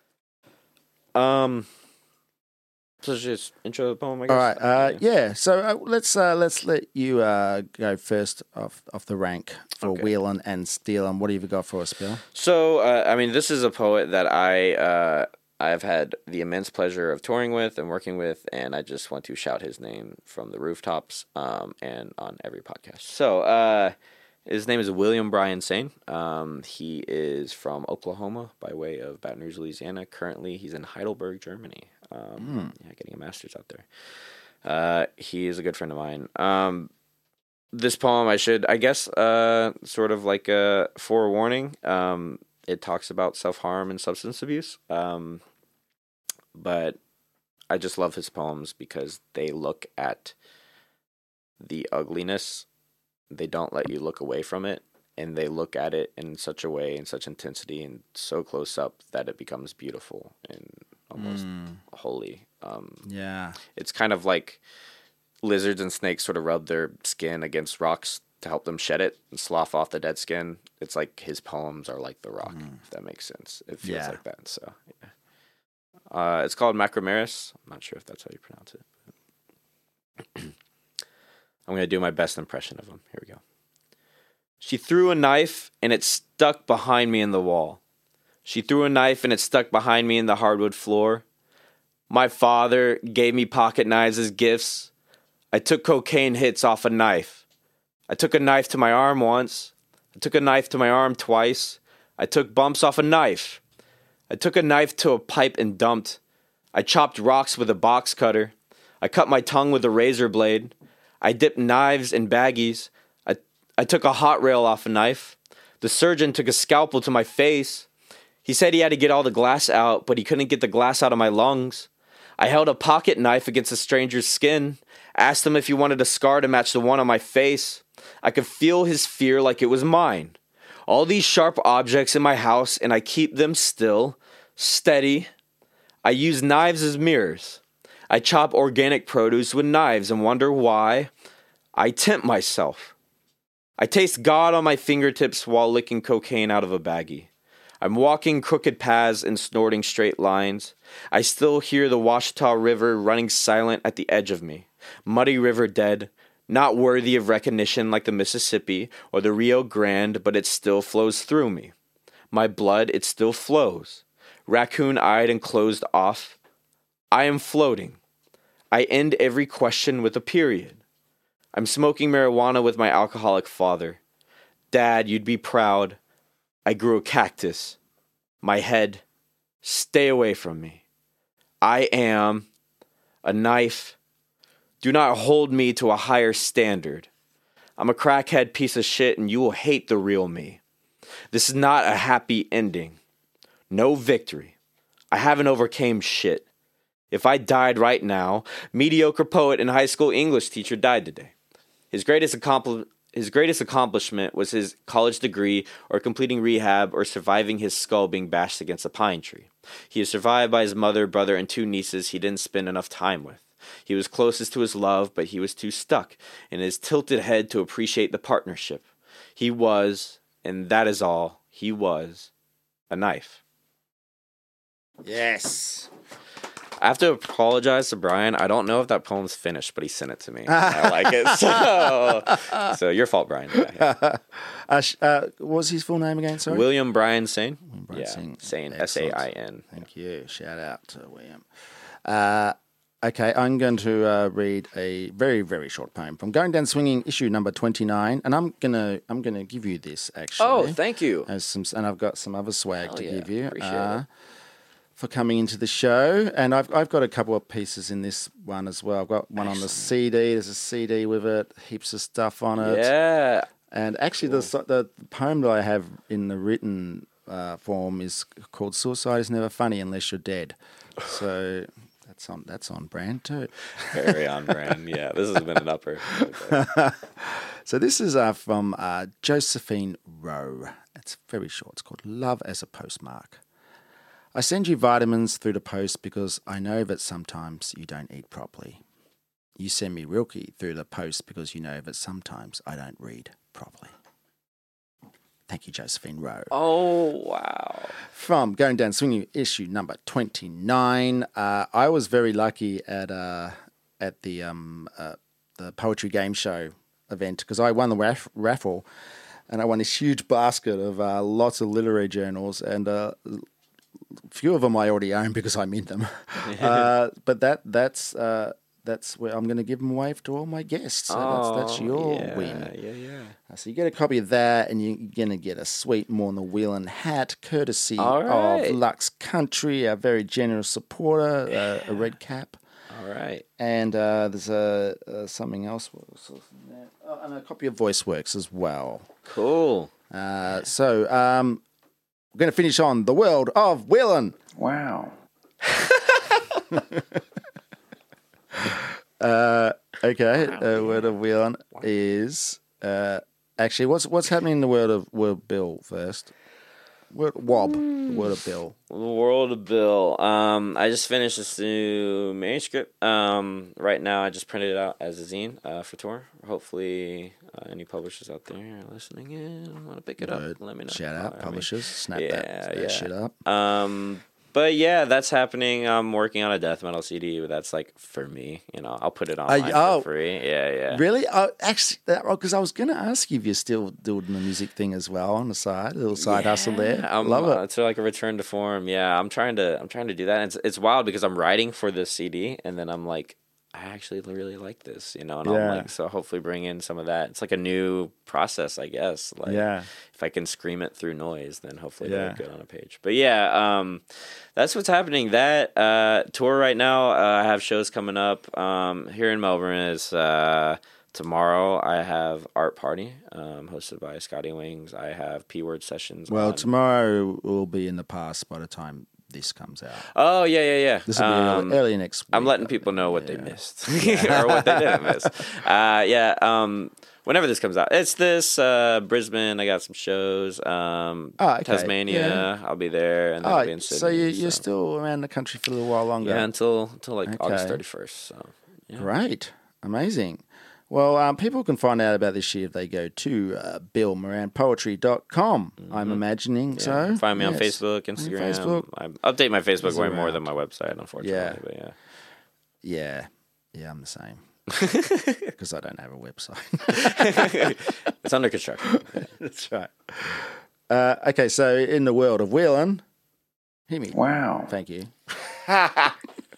Um, so just intro the poem, I guess. All right. Uh, yeah. So uh, let's uh, let's let you uh, go first off off the rank for Okay. wheeling and stealing. What have you got for us, Bill? So, uh, I mean, this is a poet that I uh, I've had the immense pleasure of touring with and working with, and I just want to shout his name from the rooftops um, and on every podcast. So, uh, his name is William Brian Sane. Um, he is from Oklahoma by way of Baton Rouge, Louisiana. Currently, he's in Heidelberg, Germany. Um, yeah, getting a master's out there. Uh, he is a good friend of mine. Um, this poem, I should, I guess, uh, sort of like a forewarning. Um, it talks about self-harm and substance abuse. Um, but I just love his poems because they look at the ugliness. They don't let you look away from it. and they look at it in such a way, in such intensity, and so close up that it becomes beautiful and almost Mm. holy. Um, Yeah. it's kind of like lizards and snakes sort of rub their skin against rocks to help them shed it and slough off the dead skin. It's like his poems are like the rock, Mm. if that makes sense. It feels Yeah. like that. So, yeah. Uh, it's called Macromeris. I'm not sure if that's how you pronounce it. I'm going to do my best impression of him. Here we go. She threw a knife and it stuck behind me in the wall. She threw a knife and it stuck behind me in the hardwood floor. My father gave me pocket knives as gifts. I took cocaine hits off a knife. I took a knife to my arm once. I took a knife to my arm twice. I took bumps off a knife. I took a knife to a pipe and dumped. I chopped rocks with a box cutter. I cut my tongue with a razor blade. I dipped knives in baggies. I, I took a hot rail off a knife. The surgeon took a scalpel to my face. He said he had to get all the glass out, but he couldn't get the glass out of my lungs. I held a pocket knife against a stranger's skin, asked him if he wanted a scar to match the one on my face. I could feel his fear like it was mine. All these sharp objects in my house, and I keep them still, steady. I use knives as mirrors. I chop organic produce with knives and wonder why. I tempt myself. I taste God on my fingertips while licking cocaine out of a baggie. I'm walking crooked paths and snorting straight lines. I still hear the Washita River running silent at the edge of me. Muddy river dead, not worthy of recognition like the Mississippi or the Rio Grande, but it still flows through me. My blood, it still flows. Raccoon-eyed and closed off. I am floating. I end every question with a period. I'm smoking marijuana with my alcoholic father. Dad, you'd be proud. I grew a cactus. My head, stay away from me. I am a knife. Do not hold me to a higher standard. I'm a crackhead piece of shit and you will hate the real me. This is not a happy ending. No victory. I haven't overcame shit. If I died right now, mediocre poet and high school English teacher died today. His greatest accompli- his greatest accomplishment was his college degree or completing rehab or surviving his skull being bashed against a pine tree. He is survived by his mother, brother, and two nieces he didn't spend enough time with. He was closest to his love, but he was too stuck in his tilted head to appreciate the partnership. He was, and that is all, he was, a knife. Yes. I have to apologize to Brian. I don't know if that poem's finished, but he sent it to me. I like it. So, so your fault, Brian. Yeah, yeah. uh, sh- uh, what was his full name again? Sorry. William Bryan Sain. Bryan Yeah, Sain. Sain. Excellent. S A I N. Thank you. Shout out to William. Uh, okay, I'm going to uh, read a very, very short poem from Going Down Swinging, issue number twenty-nine, and I'm gonna, I'm gonna give you this actually. Oh, thank you. As some, and I've got some other swag Hell to yeah. give you. Appreciate uh, it. For coming into the show, and I've I've got a couple of pieces in this one as well. I've got one on the C D. There's a C D with it, heaps of stuff on it. Yeah. And actually, the the poem that I have in the written uh, form is called "Suicide is Never Funny Unless You're Dead." So that's on that's on brand too. Very on brand. Yeah, this has been an upper. So this is uh, from uh, Josephine Rowe. It's very short. It's called "Love as a Postmark." I send you vitamins through the post because I know that sometimes you don't eat properly. You send me Rilke through the post because you know that sometimes I don't read properly. Thank you, Josephine Rowe. Oh, wow. From Going Down Swinging, issue number twenty-nine. Uh, I was very lucky at uh, at the um, uh, the poetry game show event because I won the raff- raffle and I won this huge basket of uh, lots of literary journals and uh, few of them I already own because I'm in them. uh, but that that's uh, that's where I'm going to give them away to all my guests. So oh, that's that's your yeah, win. Yeah, yeah. Uh, so you get a copy of that, and you're going to get a sweet More Than a Wheelin' hat, courtesy All right. of Lux Country, a very generous supporter, uh, a red cap. All right. And uh, there's a uh, something else. What else was in there? Oh, and a copy of VoiceWorks as well. Cool. Uh, so um, we're going to finish on The World of Wheelin'. Wow. uh, okay, The World of Wheelin' is uh, Actually, what's what's happening in the world of World Bill first? Word, Wob, the World of Bill. The World of Bill. Um, I just finished this new manuscript. Um, right now, I just printed it out as a zine uh, for tour. Hopefully, uh, any publishers out there are listening in want to pick it Good. up. Let me know. Shout out, I publishers. mean, Snap yeah, that, that yeah. shit up. Um, but yeah, that's happening. I'm working on a death metal C D, but that's like for me. You know, I'll put it online oh, for free. Yeah, yeah. Really? Oh, actually, because I was going to ask you if you're still doing the music thing as well on the side, a little side yeah, hustle there. I'm, Love it. Uh, it's like a return to form. Yeah, I'm trying to. I'm trying to do that. And it's it's wild because I'm writing for this C D, and then I'm like, I actually really like this, you know. And Yeah. I'm like, so hopefully bring in some of that. It's like a new process, I guess. Like, Yeah. if I can scream it through noise, then hopefully it'll Yeah. look good on a page. But yeah, um, that's what's happening. That uh, tour right now, uh, I have shows coming up um, here in Melbourne. Is uh, tomorrow I have Art Party um, hosted by Scotty Wings. I have P Word sessions. Well, on... tomorrow will be in the past by the time this comes out. Oh yeah, yeah, yeah. This will be um, early, early next week. I'm letting people know what they missed or what they didn't miss. Uh, yeah. Um, whenever this comes out, it's this uh, Brisbane. I got some shows. Um, Oh, okay. Tasmania. Yeah. I'll be there, and then I'll be Oh, in Sydney. so you, you're still around the country for a little while longer. yeah until until like August Okay. thirty-first. So yeah. Great. Amazing. Well, um, people can find out about this year if they go to uh, bill moran poetry dot com, I'm imagining. Yeah. So Find me on yes. Facebook, On Instagram. Facebook. I update my Facebook It's way more around. than my website, unfortunately. Yeah. But yeah. Yeah. Yeah, I'm the same. Because I don't have a website. It's under construction. That's right. Uh, okay, so in the world of wheeling, hear me. Wow. Thank you. uh,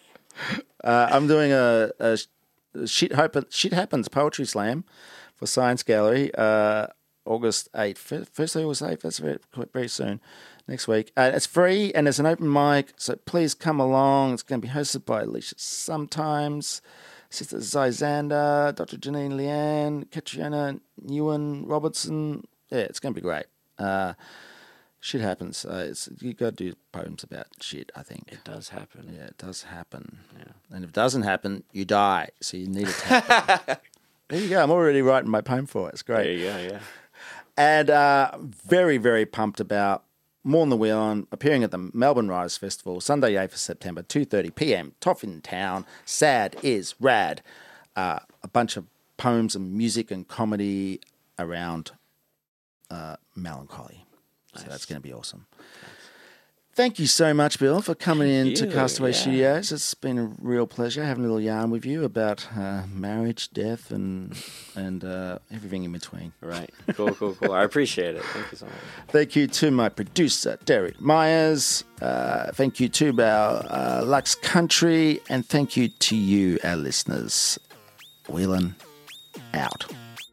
I'm doing a, a shit, Hope, shit Happens Poetry Slam for Science Gallery, uh, August eighth. First August eighth, that's very, very soon, next week. Uh, it's free and it's an open mic, so please come along. It's going to be hosted by Alicia Sometimes, Sister Zyzander, Doctor Janine Leanne, Katriana Newen Robertson. Yeah, it's going to be great. Uh, shit happens. Uh, it's you got to do poems about shit, I think. It does happen. Yeah, it does happen. Yeah. And if it doesn't happen, you die. So you need it to happen. There you go. I'm already writing my poem for it. It's great. There you go, yeah. And uh, very, very pumped about More Than the Wheel on appearing at the Melbourne Writers Festival, Sunday, eighth of September, two thirty p.m. Toffin Town. Sad is rad. Uh, a bunch of poems and music and comedy around uh, melancholy. So Nice. that's going to be awesome. Thank you so much, Bill, for coming in Thank to you, Castaway yeah. Studios. It's been a real pleasure having a little yarn with you about uh, marriage, death, and and uh, everything in between. Right. Cool, cool, cool. I appreciate it. Thank you so much. Thank you to my producer, Derek Myers. Uh, thank you to our uh, Lux Country. And thank you to you, our listeners. Wheeling out.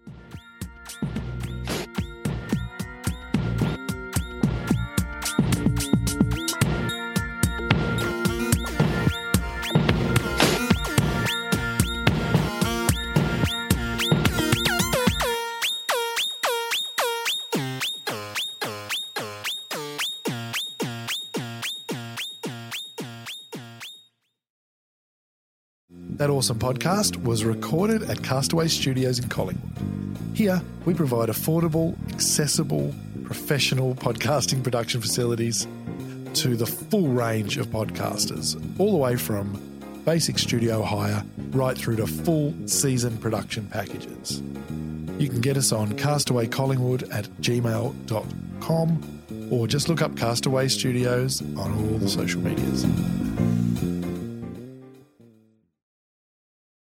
That awesome podcast was recorded at Castaway Studios in Collingwood. Here, we provide affordable, accessible, professional podcasting production facilities to the full range of podcasters, all the way from basic studio hire right through to full season production packages. You can get us on castaway collingwood at gmail dot com or just look up Castaway Studios on all the social medias.